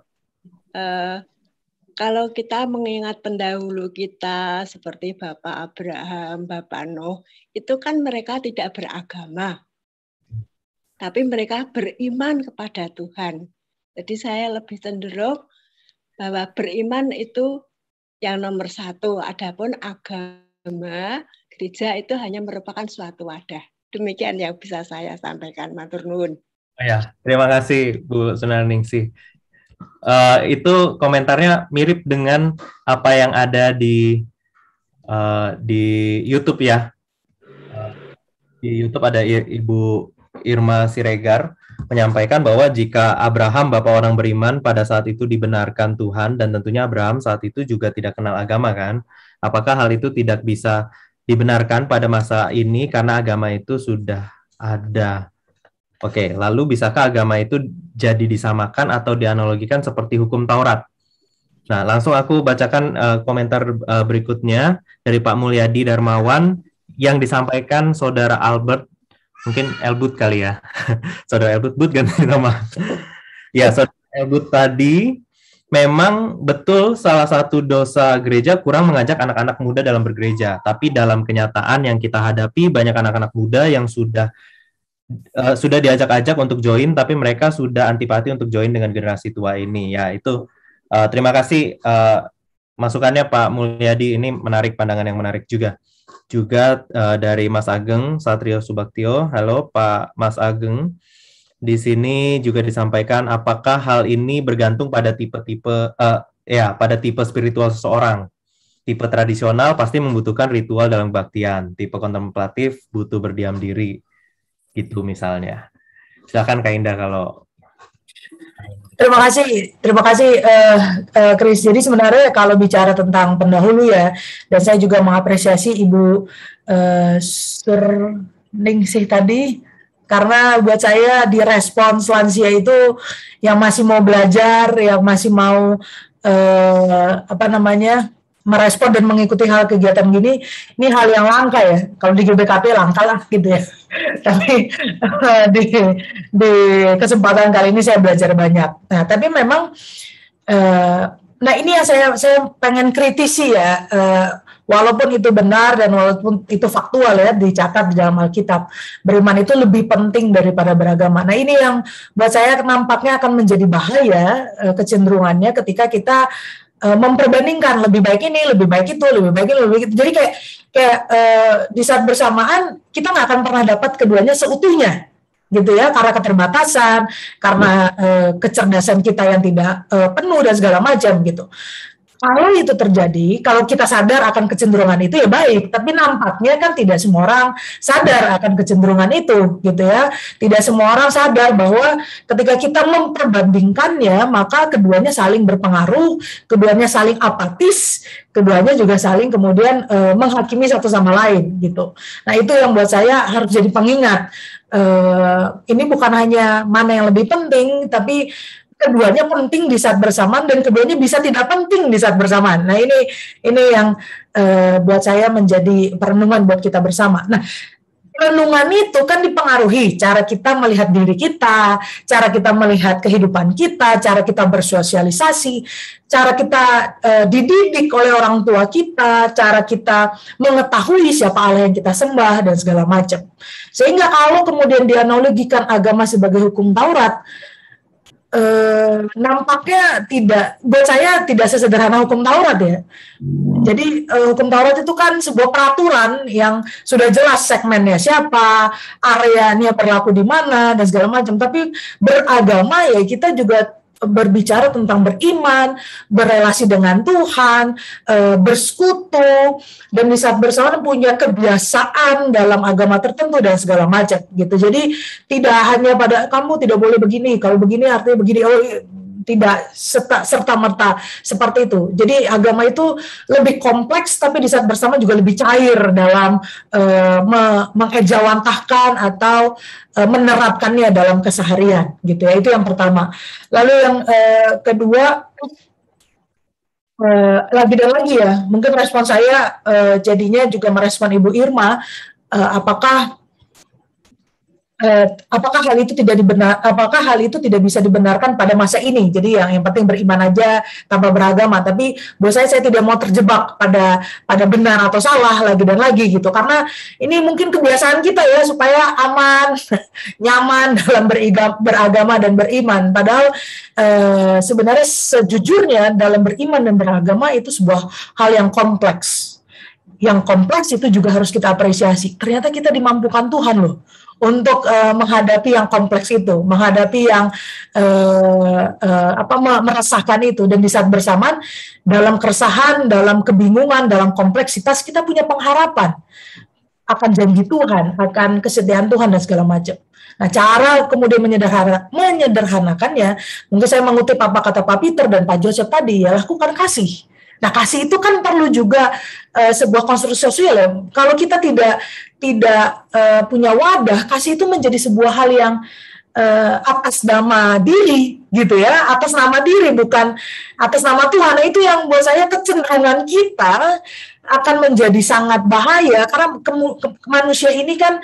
Kalau kita mengingat pendahulu kita seperti Bapak Abraham, Bapak Nuh, itu kan mereka tidak beragama, tapi mereka beriman kepada Tuhan. Jadi saya lebih cenderung bahwa beriman itu yang nomor satu. Adapun agama, gereja itu hanya merupakan suatu wadah. Demikian yang bisa saya sampaikan, matur nuwun. Ya, terima kasih Bu Sunarningsi. Itu komentarnya mirip dengan apa yang ada di YouTube ya. Di YouTube ada Ibu Irma Siregar menyampaikan bahwa jika Abraham, bapak orang beriman, pada saat itu dibenarkan Tuhan, dan tentunya Abraham saat itu juga tidak kenal agama kan, apakah hal itu tidak bisa dibenarkan pada masa ini karena agama itu sudah ada? Oke, lalu bisakah agama itu jadi disamakan atau dianalogikan seperti hukum Taurat? Nah, langsung aku bacakan komentar berikutnya dari Pak Mulyadi Darmawan yang disampaikan Saudara Albert, mungkin Elbut kali ya, Saudara Elbut, ganti nama. Ya, Saudara Elbut tadi, memang betul salah satu dosa gereja kurang mengajak anak-anak muda dalam bergereja, tapi dalam kenyataan yang kita hadapi, banyak anak-anak muda yang sudah diajak-ajak untuk join, tapi mereka sudah antipati untuk join dengan generasi tua ini. Ya, itu terima kasih masukannya Pak Mulyadi, ini menarik, pandangan yang menarik juga. Juga dari Mas Ageng Satrio Subaktio. Halo Pak Mas Ageng. Di sini juga disampaikan apakah hal ini bergantung pada tipe-tipe pada tipe spiritual seseorang. Tipe tradisional pasti membutuhkan ritual dalam kebaktian. Tipe kontemplatif butuh berdiam diri. Gitu misalnya. Silakan Kak Indah kalau. Terima kasih Chris. Jadi sebenarnya kalau bicara tentang pendahulu ya, dan saya juga mengapresiasi Ibu Surningsih tadi, karena buat saya di respons lansia itu yang masih mau belajar, yang masih mau merespon dan mengikuti hal kegiatan gini, ini hal yang langka ya. Kalau di GBKP langka lah gitu ya. Tapi di kesempatan kali ini saya belajar banyak. Nah, tapi memang, nah ini yang saya pengen kritisi ya. Walaupun itu benar dan walaupun itu faktual ya, dicatat di dalam Alkitab, beriman itu lebih penting daripada beragama. Nah ini yang buat saya nampaknya akan menjadi bahaya kecenderungannya ketika kita memperbandingkan lebih baik ini, lebih baik itu, lebih baik ini, lebih baik itu. Jadi kayak di saat bersamaan kita nggak akan pernah dapat keduanya seutuhnya, gitu ya, karena keterbatasan, karena kecerdasan kita yang tidak penuh dan segala macam gitu. Kalau itu terjadi, kalau kita sadar akan kecenderungan itu ya baik, tapi nampaknya kan tidak semua orang sadar akan kecenderungan itu, gitu ya. Tidak semua orang sadar bahwa ketika kita memperbandingkannya, maka keduanya saling berpengaruh, keduanya saling apatis, keduanya juga saling kemudian menghakimi satu sama lain, gitu. Nah itu yang buat saya harus jadi pengingat. Ini bukan hanya mana yang lebih penting, tapi keduanya penting di saat bersamaan dan keduanya bisa tidak penting di saat bersamaan. Nah ini yang buat saya menjadi perenungan buat kita bersama. Nah renungan itu kan dipengaruhi cara kita melihat diri kita, cara kita melihat kehidupan kita, cara kita bersosialisasi, cara kita dididik oleh orang tua kita, cara kita mengetahui siapa Allah yang kita sembah dan segala macam. Sehingga kalau kemudian dianalogikan agama sebagai hukum Taurat, nampaknya buat saya tidak sesederhana hukum Taurat ya. Jadi hukum Taurat itu kan sebuah peraturan yang sudah jelas segmennya siapa, areanya berlaku di mana dan segala macam. Tapi beragama ya kita juga berbicara tentang beriman, berelasi dengan Tuhan, bersekutu, dan di saat bersamaan punya kebiasaan dalam agama tertentu dan segala macam gitu. Jadi tidak hanya pada kamu tidak boleh begini, kalau begini artinya begini, tidak serta-merta seperti itu. Jadi agama itu lebih kompleks, tapi di saat bersama juga lebih cair dalam mengejawantahkan atau menerapkannya dalam keseharian, gitu ya. Itu yang pertama. Lalu yang kedua, lagi dan lagi ya, mungkin respon saya jadinya juga merespon Ibu Irma, apakah hal itu tidak bisa dibenarkan pada masa ini. Jadi yang penting beriman aja tanpa beragama. Tapi buat saya tidak mau terjebak pada benar atau salah lagi dan lagi gitu. Karena ini mungkin kebiasaan kita ya supaya aman, nyaman dalam beragama dan beriman. Padahal sebenarnya sejujurnya dalam beriman dan beragama itu sebuah hal yang kompleks. Yang kompleks itu juga harus kita apresiasi. Ternyata kita dimampukan Tuhan loh untuk menghadapi yang kompleks itu, menghadapi yang meresahkan itu, dan di saat bersamaan dalam keresahan, dalam kebingungan, dalam kompleksitas kita punya pengharapan akan janji Tuhan, akan kesetiaan Tuhan dan segala macam. Nah, cara kemudian menyederhanakannya, mungkin saya mengutip apa kata Pak Peter dan Pak Joseph tadi, ya lakukan kasih. Nah, kasih itu kan perlu juga sebuah konstruksi sosial ya. Kalau kita tidak punya wadah, kasih itu menjadi sebuah hal yang atas nama diri gitu ya, atas nama diri bukan atas nama Tuhan. Nah, itu yang buat saya kecenderungan kita akan menjadi sangat bahaya karena manusia ini kan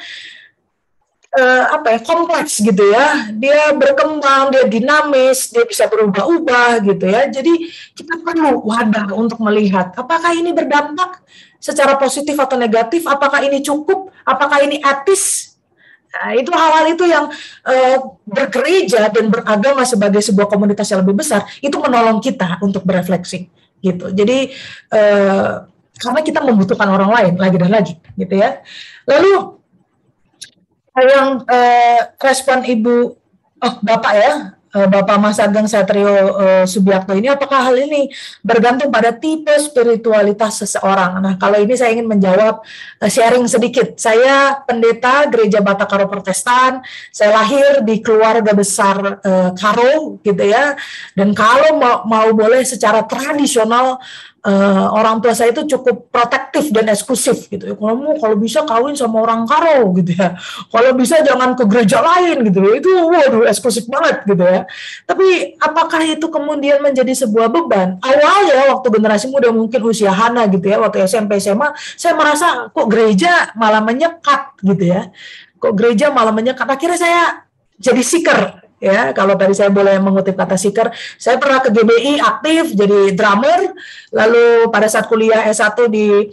kompleks gitu ya, dia berkembang, dia dinamis, dia bisa berubah-ubah gitu ya. Jadi kita perlu wadah untuk melihat apakah ini berdampak secara positif atau negatif, apakah ini cukup, apakah ini etis. Nah, itu hal-hal itu yang bergereja dan beragama sebagai sebuah komunitas yang lebih besar itu menolong kita untuk berefleksi gitu. Jadi karena kita membutuhkan orang lain lagi dan lagi gitu ya. Lalu yang respon Bapak ya, Bapak Mas Ageng Satrio Subiakto ini, apakah hal ini bergantung pada tipe spiritualitas seseorang? Nah, kalau ini saya ingin menjawab sharing sedikit. Saya pendeta Gereja Batakaro Protestan, saya lahir di keluarga besar Karo gitu ya, dan kalau mau boleh secara tradisional orang tua saya itu cukup protektif dan eksklusif gitu ya. Kalau bisa kawin sama orang Karo gitu ya. Kalau bisa jangan ke gereja lain gitu ya. Itu waduh eksklusif banget gitu ya. Tapi apakah itu kemudian menjadi sebuah beban? Awalnya waktu generasi muda mungkin usia Hana gitu ya, waktu SMP SMA, saya merasa kok gereja malah menyekat gitu ya. Kok gereja malah menyekat. Akhirnya saya jadi seeker. Ya, kalau tadi saya boleh mengutip kata seeker, saya pernah ke GBI aktif jadi drummer, lalu pada saat kuliah S1 di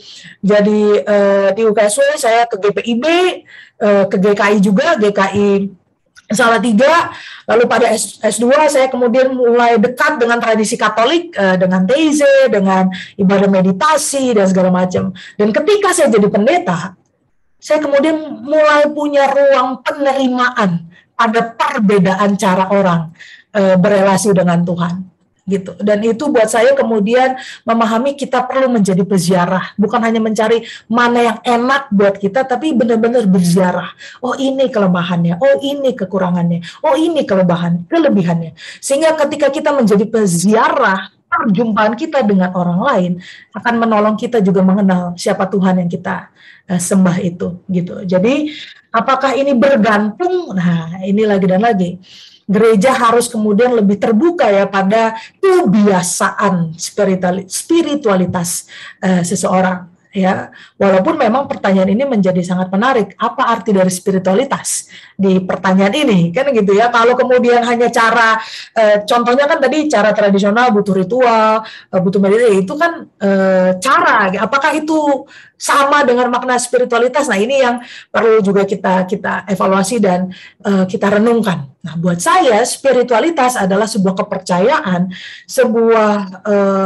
UKSW saya ke GPIB, ke GKI juga, GKI Salatiga, lalu pada S2 saya kemudian mulai dekat dengan tradisi Katolik, dengan Teize, dengan ibadah meditasi dan segala macam. Dan ketika saya jadi pendeta, saya kemudian mulai punya ruang penerimaan ada perbedaan cara orang berelasi dengan Tuhan gitu. Dan itu buat saya kemudian memahami kita perlu menjadi peziarah, bukan hanya mencari mana yang enak buat kita, tapi benar-benar berziarah. Oh ini kelemahannya, oh ini kekurangannya, oh ini kelebihannya. Sehingga ketika kita menjadi peziarah, perjumpaan kita dengan orang lain akan menolong kita juga mengenal siapa Tuhan yang kita sembah itu gitu. Jadi apakah ini bergantung? Nah, ini lagi dan lagi. Gereja harus kemudian lebih terbuka ya pada kebiasaan spiritualitas seseorang. Ya, walaupun memang pertanyaan ini menjadi sangat menarik. Apa arti dari spiritualitas di pertanyaan ini? Kan gitu ya. Kalau kemudian hanya cara, contohnya kan tadi cara tradisional butuh ritual, butuh meditasi, itu kan cara. Apakah itu sama dengan makna spiritualitas? Nah, ini yang perlu juga kita evaluasi dan kita renungkan. Nah, buat saya spiritualitas adalah sebuah kepercayaan, sebuah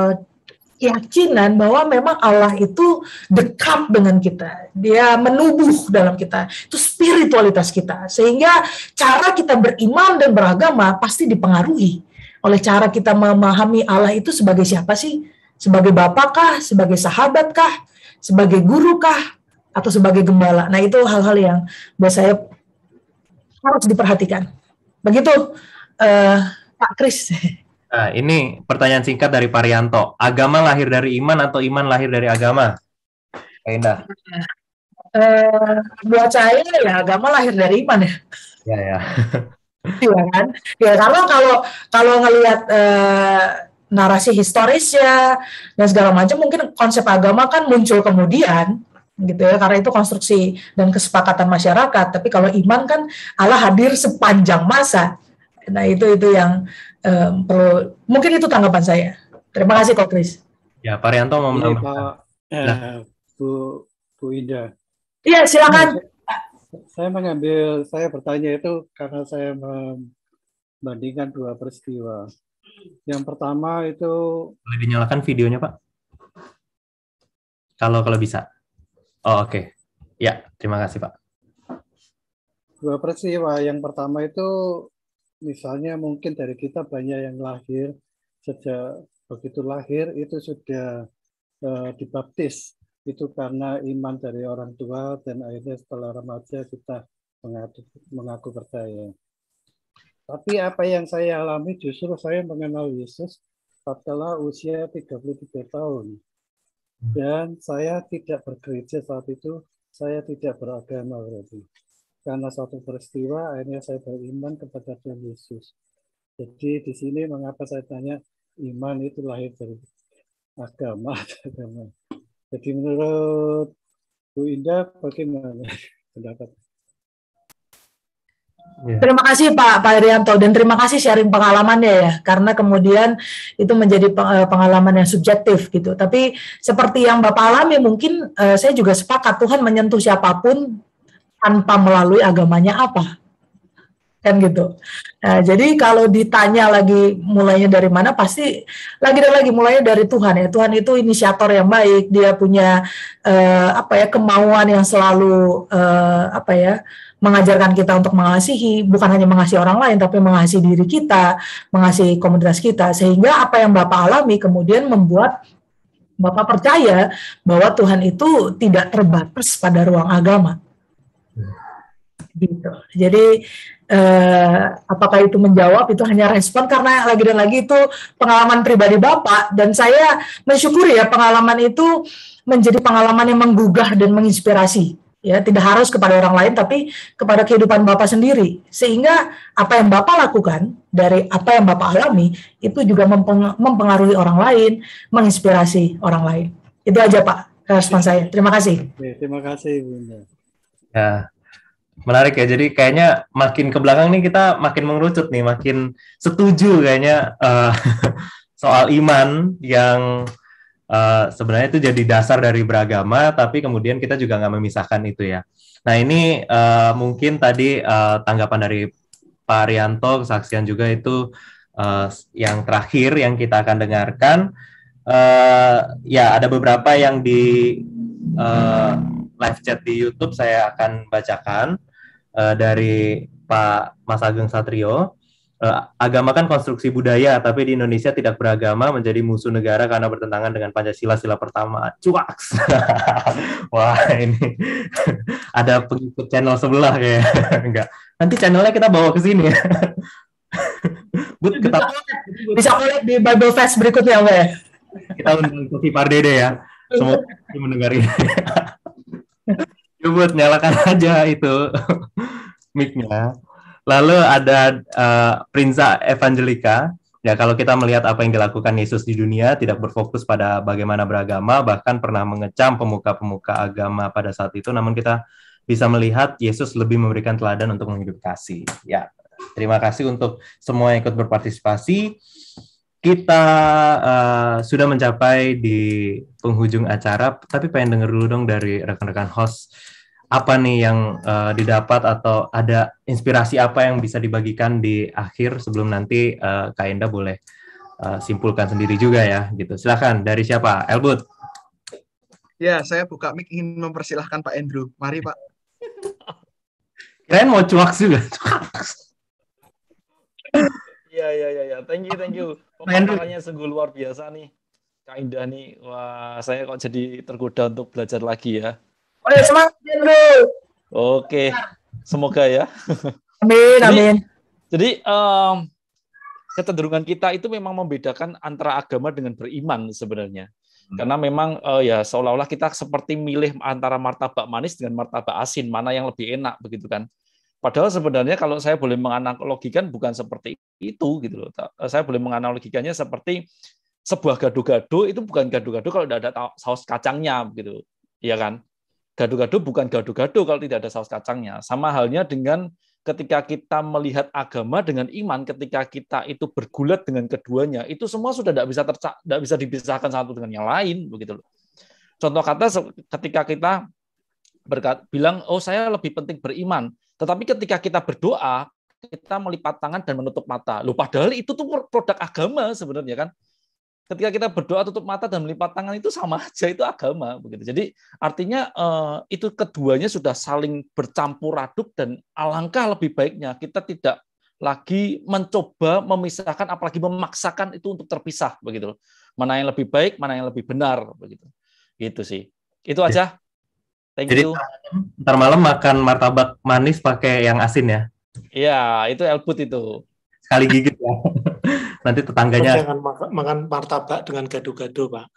keyakinan bahwa memang Allah itu dekat dengan kita. Dia menubuh dalam kita. Itu spiritualitas kita. Sehingga cara kita beriman dan beragama pasti dipengaruhi oleh cara kita memahami Allah itu sebagai siapa sih? Sebagai Bapa kah? Sebagai sahabat kah? Sebagai guru kah? Atau sebagai gembala? Nah, itu hal-hal yang buat saya harus diperhatikan. Begitu, Pak Kris. Nah, ini pertanyaan singkat dari Parianto. Agama lahir dari iman atau iman lahir dari agama? Kak Indah. Buat saya ya agama lahir dari iman ya. Ya. Iya kan? Ya karena kalau ngelihat narasi historisnya dan segala macam, mungkin konsep agama kan muncul kemudian gitu ya, karena itu konstruksi dan kesepakatan masyarakat. Tapi kalau iman kan Allah hadir sepanjang masa. Nah, itu yang perlu, mungkin itu tanggapan saya. Terima kasih Kok Kris. Ya, Pak Rianto mau menambahkan. Bu Indah. Iya, silakan. Saya bertanya itu karena saya membandingkan dua peristiwa. Yang pertama itu, boleh dinyalakan videonya, Pak? Kalau bisa. Oh, oke. Ya, terima kasih, Pak. Dua peristiwa. Yang pertama itu misalnya mungkin dari kita banyak yang lahir, sejak begitu lahir itu sudah dibaptis, itu karena iman dari orang tua, dan akhirnya setelah remaja kita mengaku percaya. Tapi apa yang saya alami justru saya mengenal Yesus setelah usia 33 tahun. Dan saya tidak bergereja saat itu, saya tidak beragama berarti. Karena suatu peristiwa, akhirnya saya beriman kepada Tuhan Yesus. Jadi di sini mengapa saya tanya, iman itu lahir dari agama. Jadi menurut Bu Indah, bagaimana pendapat? Terima kasih Pak Irianto, dan terima kasih sharing pengalamannya ya, karena kemudian itu menjadi pengalaman yang subjektif gitu. Tapi seperti yang Bapak alami, mungkin saya juga sepakat Tuhan menyentuh siapapun tanpa melalui agamanya apa, kan gitu. Nah, jadi kalau ditanya lagi mulainya dari mana, pasti lagi dan lagi mulainya dari Tuhan ya. Tuhan itu inisiator yang baik, dia punya kemauan yang selalu mengajarkan kita untuk mengasihi, bukan hanya mengasihi orang lain, tapi mengasihi diri kita, mengasihi komunitas kita, sehingga apa yang Bapak alami kemudian membuat Bapak percaya bahwa Tuhan itu tidak terbatas pada ruang agama. Gitu. Jadi apakah itu menjawab, itu hanya respon karena lagi dan lagi itu pengalaman pribadi Bapak, dan saya mensyukuri ya pengalaman itu menjadi pengalaman yang menggugah dan menginspirasi. Ya, tidak harus kepada orang lain, tapi kepada kehidupan Bapak sendiri. Sehingga apa yang Bapak lakukan, dari apa yang Bapak alami, itu juga mempengaruhi orang lain, menginspirasi orang lain. Itu aja Pak, respon saya. Terima kasih. Terima kasih, Bunda. Ya, menarik ya. Jadi kayaknya makin ke belakang nih kita makin mengerucut nih, makin setuju kayaknya soal iman yang sebenarnya itu jadi dasar dari beragama, tapi kemudian kita juga nggak memisahkan itu ya. Nah ini mungkin tadi tanggapan dari Pak Arianto, kesaksian juga itu yang terakhir yang kita akan dengarkan. Ya ada beberapa yang di live chat di YouTube saya akan bacakan dari Pak Mas Ageng Satrio. Agama kan konstruksi budaya, tapi di Indonesia tidak beragama menjadi musuh negara karena bertentangan dengan Pancasila sila pertama. Cuaks. Wah, ini ada pengikut channel sebelah kayak. Enggak. Nanti channelnya kita bawa ke sini ya. Bisa collab di Bible Fest berikutnya, Mbak. Kita undang Kofi Pardede ya. Semoga mendengar ini. Coba nyalakan aja itu mic-nya. Lalu ada Prinza Evangelika. Ya, kalau kita melihat apa yang dilakukan Yesus di dunia, tidak berfokus pada bagaimana beragama, bahkan pernah mengecam pemuka-pemuka agama pada saat itu, namun kita bisa melihat Yesus lebih memberikan teladan untuk menghidup kasih. Ya, terima kasih untuk semua yang ikut berpartisipasi. Kita sudah mencapai di penghujung acara, tapi pengen denger dulu dong dari rekan-rekan host, apa nih yang didapat atau ada inspirasi apa yang bisa dibagikan di akhir sebelum nanti Kak Enda boleh simpulkan sendiri juga ya gitu. Silakan, dari siapa? Elbut. Ya, saya buka mic ingin mempersilahkan Pak Andrew. Mari Pak. Kirain mau cuaks juga. Iya. Thank you. Pemaparannya sungguh luar biasa nih. Kak Indah nih, wah saya kok jadi tergoda untuk belajar lagi ya. Oh ya, semangat Andrew. Oke, semoga ya. Amin. Jadi kecenderungan kita itu memang membedakan antara agama dengan beriman sebenarnya. Karena memang ya seolah-olah kita seperti milih antara martabak manis dengan martabak asin, mana yang lebih enak begitu kan. Padahal sebenarnya kalau saya boleh menganalogikan bukan seperti itu gitu loh. Saya boleh menganalogikannya seperti sebuah gado-gado itu bukan gado-gado kalau tidak ada saus kacangnya begitu. Iya kan? Gado-gado bukan gado-gado kalau tidak ada saus kacangnya. Sama halnya dengan ketika kita melihat agama dengan iman, ketika kita itu bergulat dengan keduanya, itu semua sudah tidak bisa dipisahkan satu dengan yang lain, begitu loh. Contoh kata ketika kita bilang, oh saya lebih penting beriman, tetapi ketika kita berdoa, kita melipat tangan dan menutup mata. Loh, padahal itu tuh produk agama sebenarnya kan. Ketika kita berdoa tutup mata dan melipat tangan itu sama aja, itu agama begitu. Jadi artinya itu keduanya sudah saling bercampur aduk dan alangkah lebih baiknya kita tidak lagi mencoba memisahkan apalagi memaksakan itu untuk terpisah begitu. Mana yang lebih baik, mana yang lebih benar begitu. Gitu sih. Itu aja. Thank you. Jadi ntar malam makan martabak manis pakai yang asin ya. Iya, itu Elbut itu. Sekali gigit ya. Nanti tetangganya. Jangan makan martabak dengan gado-gado, Pak.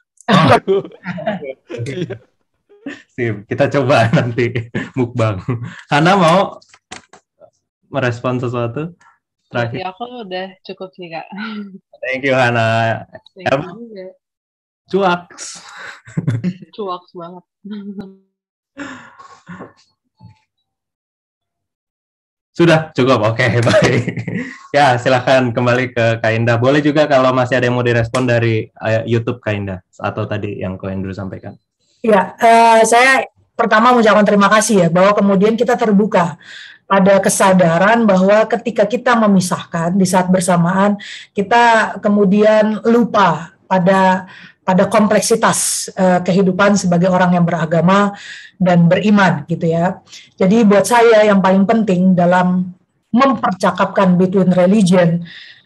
Sip, kita coba nanti mukbang. Hana mau merespon sesuatu terakhir? Ya, aku udah cukup sih, Kak. Thank you, Hana. Cuaks. Cuaks banget. Sudah cukup, oke, baik. Ya, silakan kembali ke Kak Indah. Boleh juga kalau masih ada yang mau direspon dari YouTube Kak Indah atau tadi yang Ko Andrew sampaikan. Ya, saya pertama mengucapkan terima kasih ya bahwa kemudian kita terbuka pada kesadaran bahwa ketika kita memisahkan di saat bersamaan kita kemudian lupa pada kompleksitas kehidupan sebagai orang yang beragama dan beriman gitu ya. Jadi buat saya yang paling penting dalam mempercakapkan between religion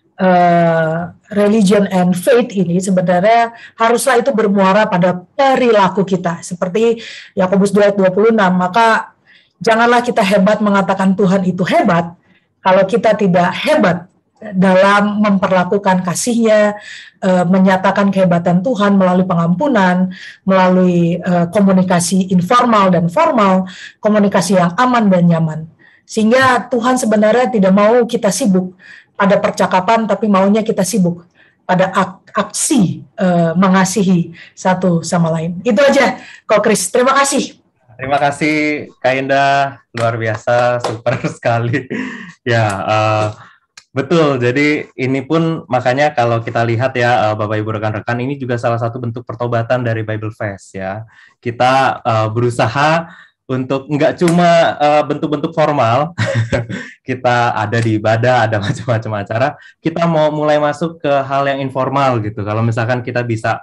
and faith ini sebenarnya haruslah itu bermuara pada perilaku kita. Seperti Yakobus 2:26, maka janganlah kita hebat mengatakan Tuhan itu hebat Kalau kita tidak hebat dalam memperlakukan kasih-Nya, menyatakan kehebatan Tuhan melalui pengampunan, melalui komunikasi informal dan formal, komunikasi yang aman dan nyaman. Sehingga Tuhan sebenarnya tidak mau kita sibuk pada percakapan, tapi maunya kita sibuk pada aksi mengasihi satu sama lain. Itu aja, Ko Kris. Terima kasih. Terima kasih, Kak Indah. Luar biasa, super sekali. Ya, betul. Jadi ini pun makanya kalau kita lihat ya, Bapak Ibu rekan-rekan, ini juga salah satu bentuk pertobatan dari Bible Fest ya. Kita berusaha untuk nggak cuma bentuk-bentuk formal, kita ada di ibadah, ada macam-macam acara, kita mau mulai masuk ke hal yang informal gitu. Kalau misalkan kita bisa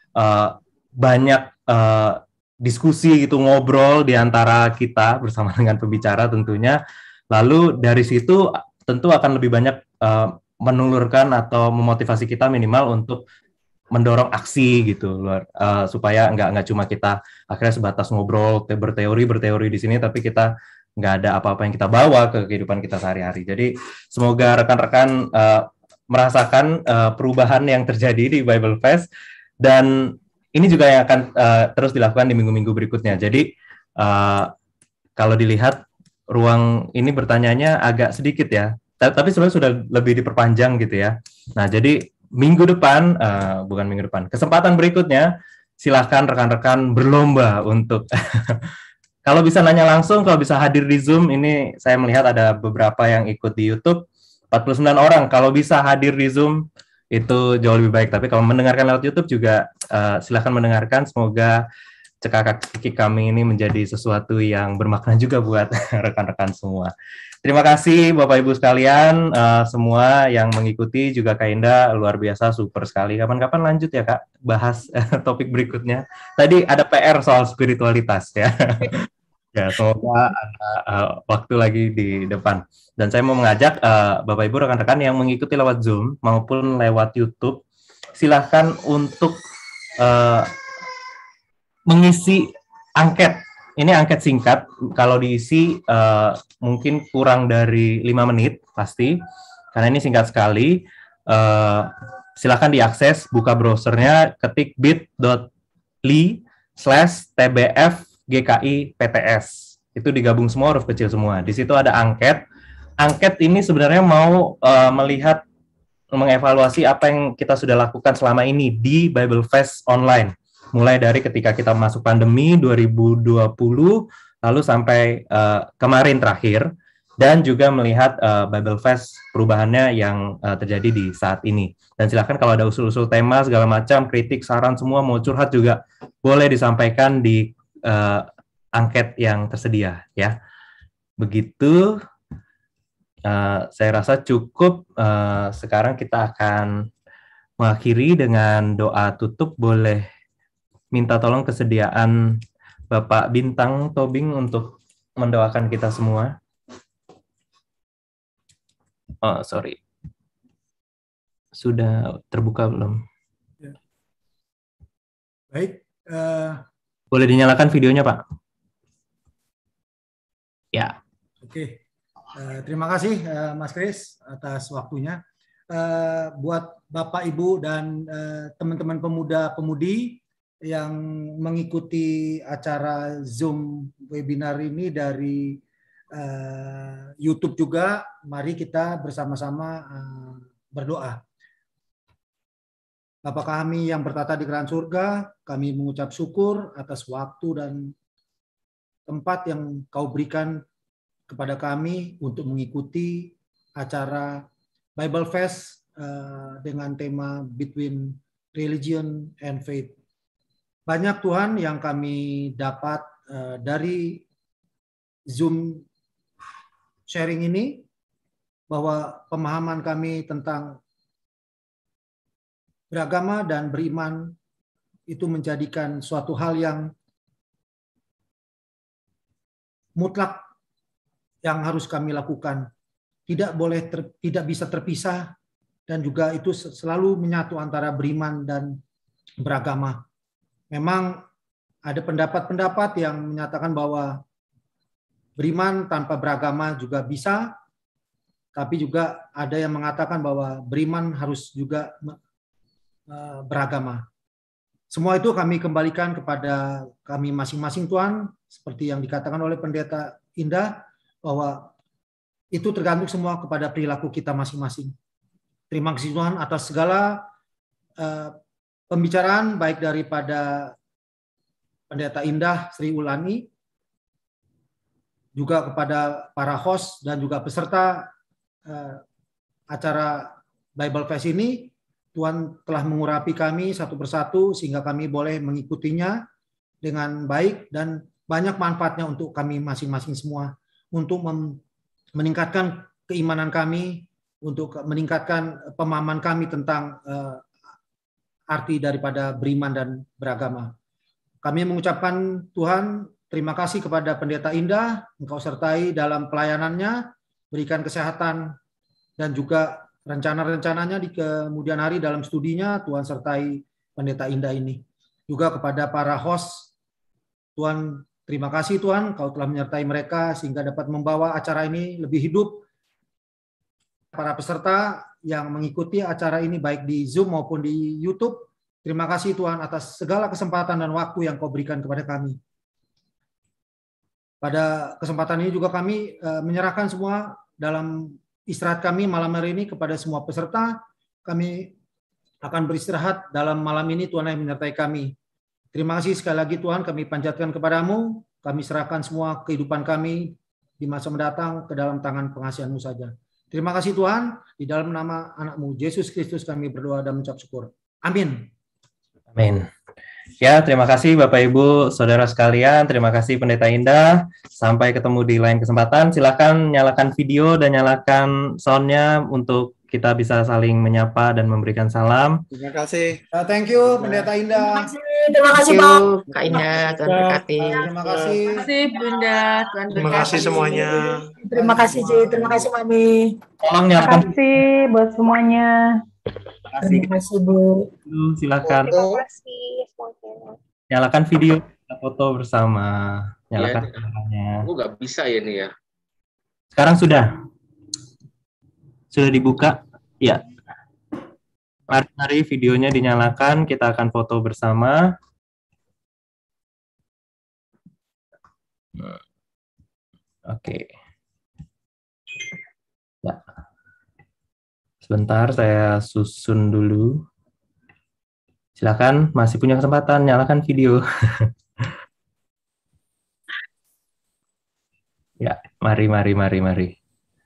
banyak diskusi gitu, ngobrol di antara kita bersama dengan pembicara tentunya, lalu dari situ tentu akan lebih banyak menulurkan atau memotivasi kita minimal untuk mendorong aksi gitu, supaya nggak cuma kita akhirnya sebatas ngobrol, berteori di sini, tapi kita nggak ada apa-apa yang kita bawa ke kehidupan kita sehari-hari. Jadi semoga rekan-rekan merasakan perubahan yang terjadi di Bible Fest, dan ini juga yang akan terus dilakukan di minggu-minggu berikutnya. Jadi kalau dilihat ruang ini bertanyanya agak sedikit ya, tapi sebenarnya sudah lebih diperpanjang gitu ya. Nah, jadi minggu depan, kesempatan berikutnya, silahkan rekan-rekan berlomba untuk kalau bisa nanya langsung, kalau bisa hadir di Zoom. Ini saya melihat ada beberapa yang ikut di YouTube, 49 orang. Kalau bisa hadir di Zoom, itu jauh lebih baik. Tapi kalau mendengarkan lewat YouTube juga, silahkan mendengarkan. Semoga cekak kami ini menjadi sesuatu yang bermakna juga buat rekan-rekan semua. Terima kasih Bapak Ibu sekalian, semua yang mengikuti, juga Kak Indah, luar biasa, super sekali. Kapan-kapan lanjut ya Kak, bahas topik berikutnya. Tadi ada PR soal spiritualitas ya. Ya, semoga ada waktu lagi di depan. Dan saya mau mengajak Bapak Ibu rekan-rekan yang mengikuti lewat Zoom maupun lewat YouTube, silahkan untuk mengisi angket. Ini angket singkat, kalau diisi mungkin kurang dari 5 menit pasti, karena ini singkat sekali. Silahkan diakses, buka browsernya, ketik bit.ly/tbfgkipts. Itu digabung semua, huruf kecil semua. Di situ ada angket. Angket ini sebenarnya mau melihat, mengevaluasi apa yang kita sudah lakukan selama ini di Bible Fest online. Mulai dari ketika kita masuk pandemi 2020, lalu sampai kemarin terakhir, dan juga melihat Bible Fest perubahannya yang terjadi di saat ini. Dan silakan kalau ada usul-usul tema, segala macam, kritik, saran, semua mau curhat juga boleh disampaikan di angket yang tersedia ya. Begitu, saya rasa cukup. Sekarang kita akan mengakhiri dengan doa tutup. Boleh minta tolong kesediaan Bapak Bintang Tobing untuk mendoakan kita semua. Oh, sorry. Sudah terbuka belum? Ya. Baik. Boleh dinyalakan videonya, Pak? Ya. Oke. Terima kasih, Mas Kris, atas waktunya. Buat Bapak, Ibu, dan teman-teman pemuda-pemudi yang mengikuti acara Zoom webinar ini dari YouTube juga, mari kita bersama-sama berdoa. Bapa kami yang bertata di kerajaan surga, kami mengucap syukur atas waktu dan tempat yang Kau berikan kepada kami untuk mengikuti acara Bible Fest dengan tema Between Religion and Faith. Banyak Tuhan yang kami dapat dari Zoom sharing ini, bahwa pemahaman kami tentang beragama dan beriman itu menjadikan suatu hal yang mutlak yang harus kami lakukan. Tidak bisa terpisah, dan juga itu selalu menyatu antara beriman dan beragama. Memang ada pendapat-pendapat yang menyatakan bahwa beriman tanpa beragama juga bisa, tapi juga ada yang mengatakan bahwa beriman harus juga beragama. Semua itu kami kembalikan kepada kami masing-masing Tuhan, seperti yang dikatakan oleh Pendeta Indah, bahwa itu tergantung semua kepada perilaku kita masing-masing. Terima kasih Tuhan atas segala pembicaraan, baik daripada Pendeta Indah Sri Ulani, juga kepada para host dan juga peserta acara Bible Fest ini. Tuhan telah mengurapi kami satu persatu sehingga kami boleh mengikutinya dengan baik dan banyak manfaatnya untuk kami masing-masing semua, untuk meningkatkan keimanan kami, untuk meningkatkan pemahaman kami tentang arti daripada beriman dan beragama. Kami mengucapkan Tuhan terima kasih kepada Pendeta Indah, Engkau sertai dalam pelayanannya, berikan kesehatan dan juga rencana-rencananya di kemudian hari dalam studinya. Tuhan sertai Pendeta Indah ini. Juga kepada para host, Tuhan terima kasih Tuhan, Kau telah menyertai mereka sehingga dapat membawa acara ini lebih hidup. Para peserta yang mengikuti acara ini baik di Zoom maupun di YouTube, terima kasih Tuhan atas segala kesempatan dan waktu yang Kau berikan kepada kami. Pada kesempatan ini juga kami menyerahkan semua dalam istirahat kami malam hari ini kepada semua peserta. Kami akan beristirahat dalam malam ini, Tuhan yang menyertai kami. Terima kasih sekali lagi Tuhan, kami panjatkan kepadamu. Kami serahkan semua kehidupan kami di masa mendatang ke dalam tangan pengasihan-Mu saja. Terima kasih Tuhan, di dalam nama anak-Mu Yesus Kristus kami berdoa dan mengucap syukur. Amin. Amin. Ya, terima kasih Bapak Ibu, Saudara sekalian. Terima kasih Pendeta Indah. Sampai ketemu di lain kesempatan. Silakan nyalakan video dan nyalakan sound-nya untuk kita bisa saling menyapa dan memberikan salam. Terima kasih. Thank you Pendeta Indah. Terima kasih Pak. Kak Indah, Tuhan berkati. Terima kasih. Terima kasih Bunda, Tuhan berkati. Terima kasih semuanya. Terima kasih Ji, terima kasih Mami. Tolong Terima nyalakan kasih buat semuanya. Terima kasih Bu. video, silakan. Terima kasih semuanya. Nyalakan video, kita foto bersama. Nyalakan Ya, kameranya. aku nggak bisa ya nih ya. Sekarang sudah dibuka? Ya. Mari videonya dinyalakan, kita akan foto bersama. Oke. Ya. Sebentar, saya susun dulu. Silakan, masih punya kesempatan, nyalakan video. Ya, mari.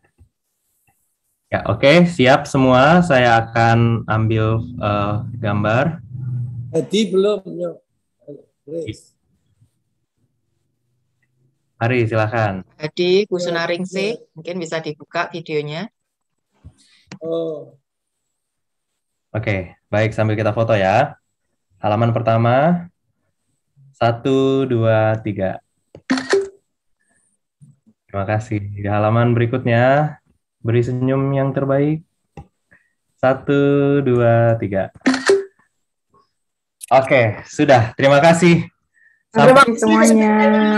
Ya, oke, siap semua. Saya akan ambil gambar. Edi belum. Mari, silakan. Adi Kusunaringse, mungkin bisa dibuka videonya. Oh. Oke, baik, sambil kita foto ya. Halaman pertama. 1, 2, 3. Terima kasih. Di halaman berikutnya, beri senyum yang terbaik. 1, 2, 3. Oke, sudah. Terima kasih. Terima kasih semuanya.